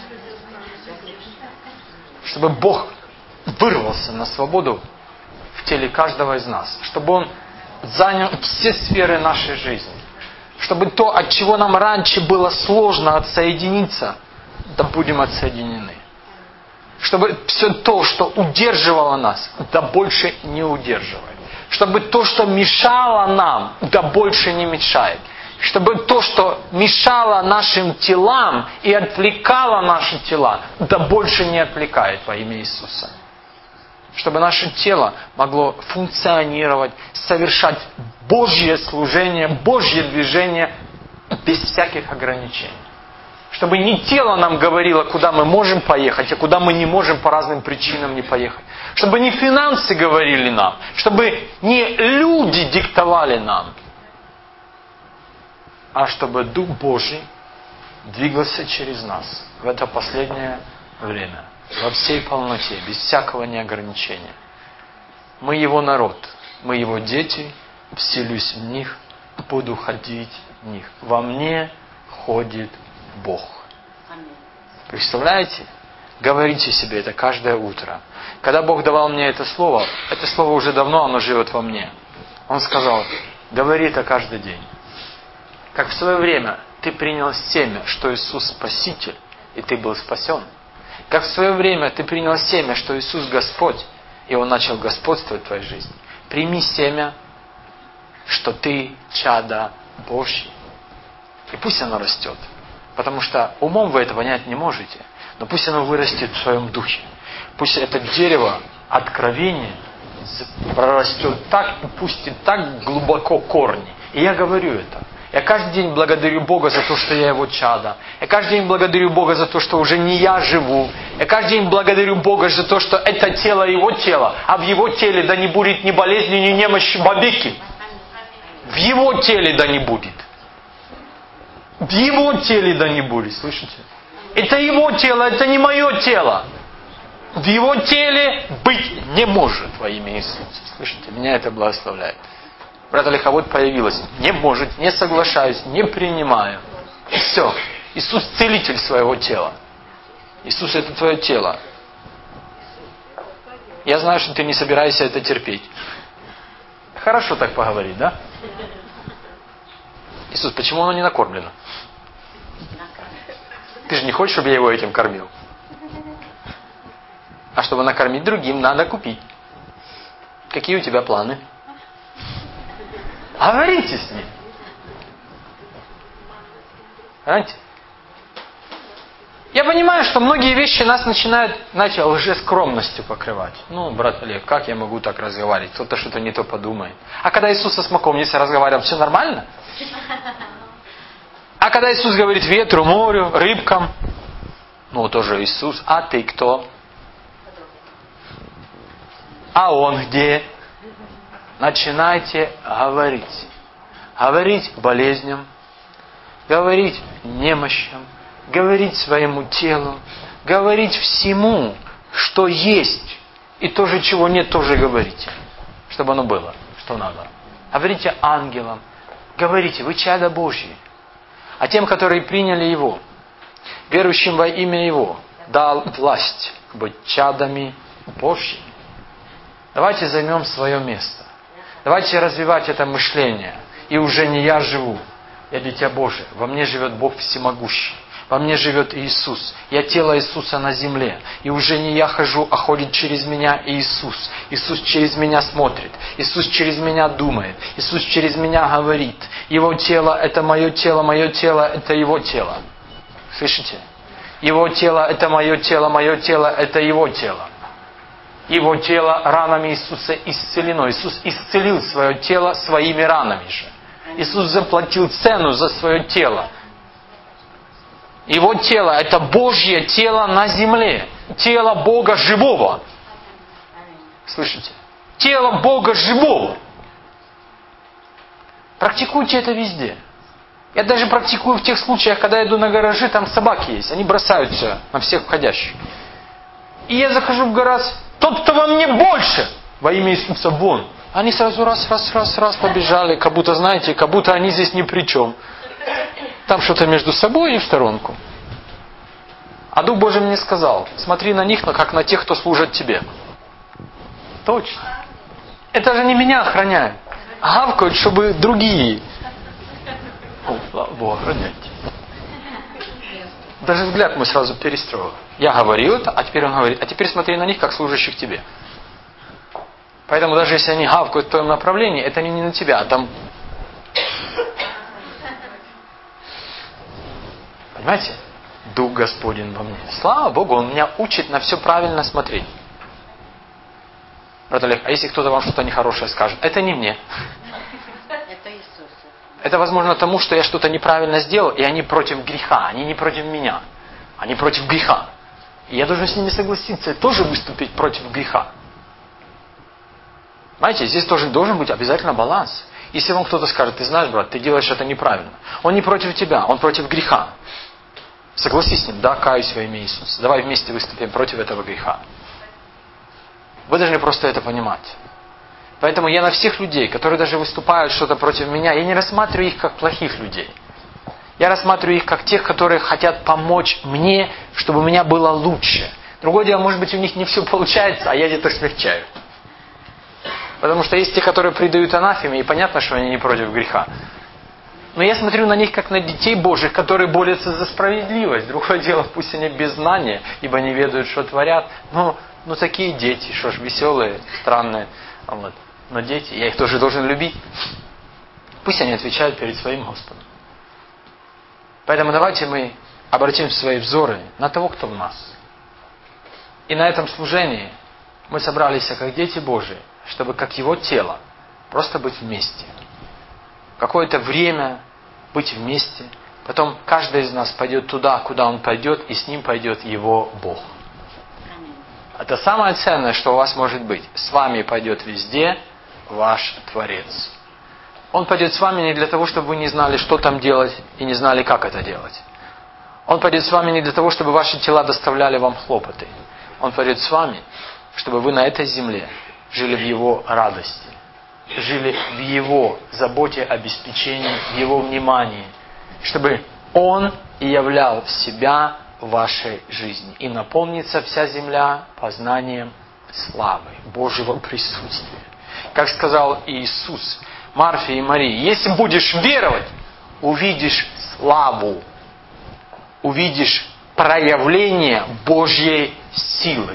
Чтобы Бог вырвался на свободу в теле каждого из нас. Чтобы Он занял все сферы нашей жизни. Чтобы то, от чего нам раньше было сложно отсоединиться, да будем отсоединены. Чтобы все то, что удерживало нас, да больше не удерживает. Чтобы то, что мешало нам, да больше не мешает. Чтобы то, что мешало нашим телам и отвлекало наши тела, да больше не отвлекает во имя Иисуса. Чтобы наше тело могло функционировать, совершать Божье служение, Божье движение без всяких ограничений. Чтобы не тело нам говорило, куда мы можем поехать, а куда мы не можем по разным причинам не поехать. Чтобы не финансы говорили нам, чтобы не люди диктовали нам, а чтобы Дух Божий двигался через нас в это последнее время. Во всей полноте, без всякого неограничения. Мы Его народ, мы Его дети, вселюсь в них, буду ходить в них. Во мне ходит Бог. Представляете? Говорите себе это каждое утро. Когда Бог давал мне это слово уже давно, оно живет во мне. Он сказал, говори это каждый день. Как в свое время ты принял семя, что Иисус Спаситель, и ты был спасен. Как в свое время ты принял семя, что Иисус Господь, и Он начал господствовать в твоей жизни. Прими семя, что ты чадо Божье. И пусть оно растет. Потому что умом вы это понять не можете. Но пусть оно вырастет в своем духе. Пусть это дерево откровения прорастет так и пустит так глубоко корни. И я говорю это. Я каждый день благодарю Бога за то, что я Его чадо. Я каждый день благодарю Бога за то, что уже не я живу. Я каждый день благодарю Бога за то, что это тело Его тело. А в Его теле да не будет ни болезни, ни немощи вовеки. В Его теле да не будет. В Его теле да не будет. Слышите? Это Его тело, это не мое тело. В Его теле быть не может во имя Иисуса. Слышите? Меня это благословляет. Брат Олег, а вот появилось. Не может, не соглашаюсь, не принимаю. И все. Иисус целитель своего тела. Иисус это твое тело. Я знаю, что ты не собираешься это терпеть. Хорошо так поговорить, да? Иисус, почему оно не накормлено? Ты же не хочешь, чтобы я его этим кормил? А чтобы накормить другим, надо купить. Какие у тебя планы? Говорите с ним. Понимаете? Я понимаю, что многие вещи нас начинают, знаете, лжескромностью покрывать. Ну, брат Олег, как я могу так разговаривать? Кто-то что-то не то подумает. А когда Иисус со смоковницей разговаривал, все нормально? А когда Иисус говорит ветру, морю, рыбкам, ну, тоже Иисус, а ты кто? А Он где? Начинайте говорить. Говорить болезням, говорить немощам, говорить своему телу, говорить всему, что есть, и тоже, чего нет, тоже говорите. Чтобы оно было, что надо. Говорите ангелам, говорите, вы чадо Божьи. А тем, которые приняли Его, верующим во имя Его, дал власть быть чадами Божьими. Давайте займем свое место. Давайте развивать это мышление. И уже не я живу, я дитя Божие. Во мне живет Бог всемогущий. Во мне живет Иисус. Я тело Иисуса на земле. И уже не я хожу, а ходит через меня Иисус. Иисус через меня смотрит. Иисус через меня думает. Иисус через меня говорит. Его тело – это мое тело – это Его тело. Слышите? Его тело – это мое тело – это Его тело. Его тело ранами Иисуса исцелено. Иисус исцелил свое тело своими ранами же. Иисус заплатил цену за свое тело. Его тело – это Божье тело на земле. Тело Бога живого. Слышите? Тело Бога живого. Практикуйте это везде. Я даже практикую в тех случаях, когда я иду на гаражи, там собаки есть. Они бросаются на всех входящих. И я захожу в гараж. Тот, кто во мне больше, во имя Иисуса вон. Они сразу раз побежали, как будто, знаете, как будто они здесь ни при чем. Там что-то между собой и в сторонку. А Дух Божий мне сказал, смотри на них, как на тех, кто служит тебе. Точно. Это же не меня охраняют. Гавкают, чтобы другие. Бог охраняйте. Даже взгляд мой сразу перестроил. Я говорил это, а теперь он говорит, а теперь смотри на них, как служащих тебе. Поэтому даже если они гавкают в твоем направлении, это не на тебя, а там... Понимаете? Дух Господень во мне. Слава Богу, Он меня учит на все правильно смотреть. Брат Олег, а если кто-то вам что-то нехорошее скажет, это не мне. Это Иисус. Это возможно тому, что я что-то неправильно сделал, и они против греха, они не против меня. Они против греха. И я должен с ними согласиться и тоже выступить против греха. Понимаете, здесь тоже должен быть обязательно баланс. Если вам кто-то скажет, ты знаешь, брат, ты делаешь это неправильно. Он не против тебя, он против греха. Согласись с ним, да, каюсь во имя Иисуса. Давай вместе выступим против этого греха. Вы должны просто это понимать. Поэтому я на всех людей, которые даже выступают что-то против меня, я не рассматриваю их как плохих людей. Я рассматриваю их как тех, которые хотят помочь мне, чтобы у меня было лучше. Другое дело, может быть, у них не все получается, а я где-то смягчаю. Потому что есть те, которые предают анафеме, и понятно, что они не против греха. Но я смотрю на них, как на детей Божьих, которые борются за справедливость. Другое дело, пусть они без знания, ибо не ведают, что творят. Но такие дети, что ж, веселые, странные. Вот. Но дети, я их тоже должен любить. Пусть они отвечают перед своим Господом. Поэтому давайте мы обратим свои взоры на того, кто в нас. И на этом служении мы собрались как дети Божии, чтобы как Его тело просто быть вместе. Какое-то время быть вместе. Потом каждый из нас пойдет туда, куда он пойдет, и с ним пойдет его Бог. Это самое ценное, что у вас может быть. С вами пойдет везде ваш Творец. Он пойдет с вами не для того, чтобы вы не знали, что там делать, и не знали, как это делать. Он пойдет с вами не для того, чтобы ваши тела доставляли вам хлопоты. Он пойдет с вами, чтобы вы на этой земле жили в Его радости, жили в Его заботе, обеспечении, в Его внимании, чтобы Он являл себя в вашей жизни. И наполнится вся земля познанием славы Божьего присутствия. Как сказал Иисус Марфе и Марии, если будешь веровать, увидишь славу, увидишь проявление Божьей силы.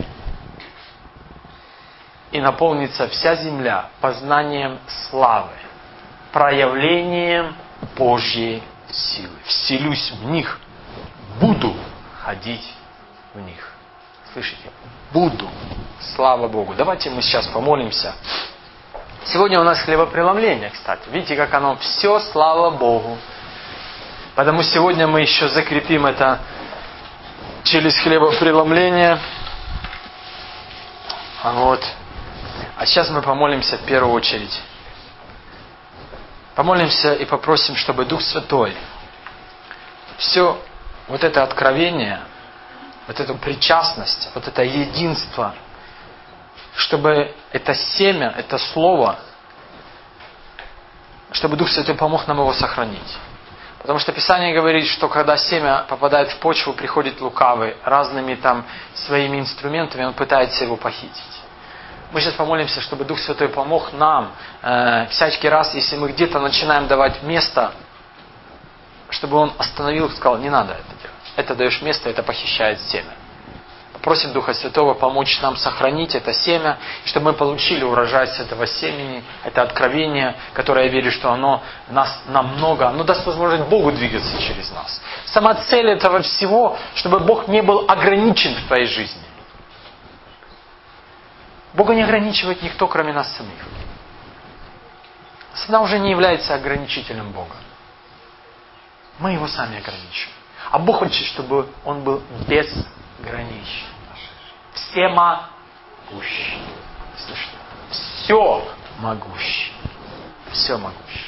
И наполнится вся земля познанием славы, проявлением Божьей силы. Вселюсь в них, буду ходить в них. Слышите? Буду. Слава Богу. Давайте мы сейчас помолимся. Сегодня у нас хлебопреломление, кстати. Видите, как оно все, слава Богу. Потому сегодня мы еще закрепим это через хлебопреломление. Вот. А сейчас мы помолимся в первую очередь. Помолимся и попросим, чтобы Дух Святой все вот это откровение, вот эту причастность, вот это единство, чтобы это семя, это слово, чтобы Дух Святой помог нам его сохранить. Потому что Писание говорит, что когда семя попадает в почву, приходит лукавый, разными там своими инструментами, он пытается его похитить. Мы сейчас помолимся, чтобы Дух Святой помог нам всякий раз, если мы где-то начинаем давать место, чтобы Он остановил и сказал, не надо это делать. Это даешь место, это похищает семя. Попросим Духа Святого помочь нам сохранить это семя, чтобы мы получили урожай с этого семени, это откровение, которое я верю, что оно нас намного, оно даст возможность Богу двигаться через нас. Сама цель этого всего, чтобы Бог не был ограничен в твоей жизни. Бога не ограничивает никто, кроме нас самих. Сатана уже не является ограничителем Бога. Мы его сами ограничиваем. А Бог хочет, чтобы Он был безграничен. Всемогущий. Слышите? Все могущий. Все могущий.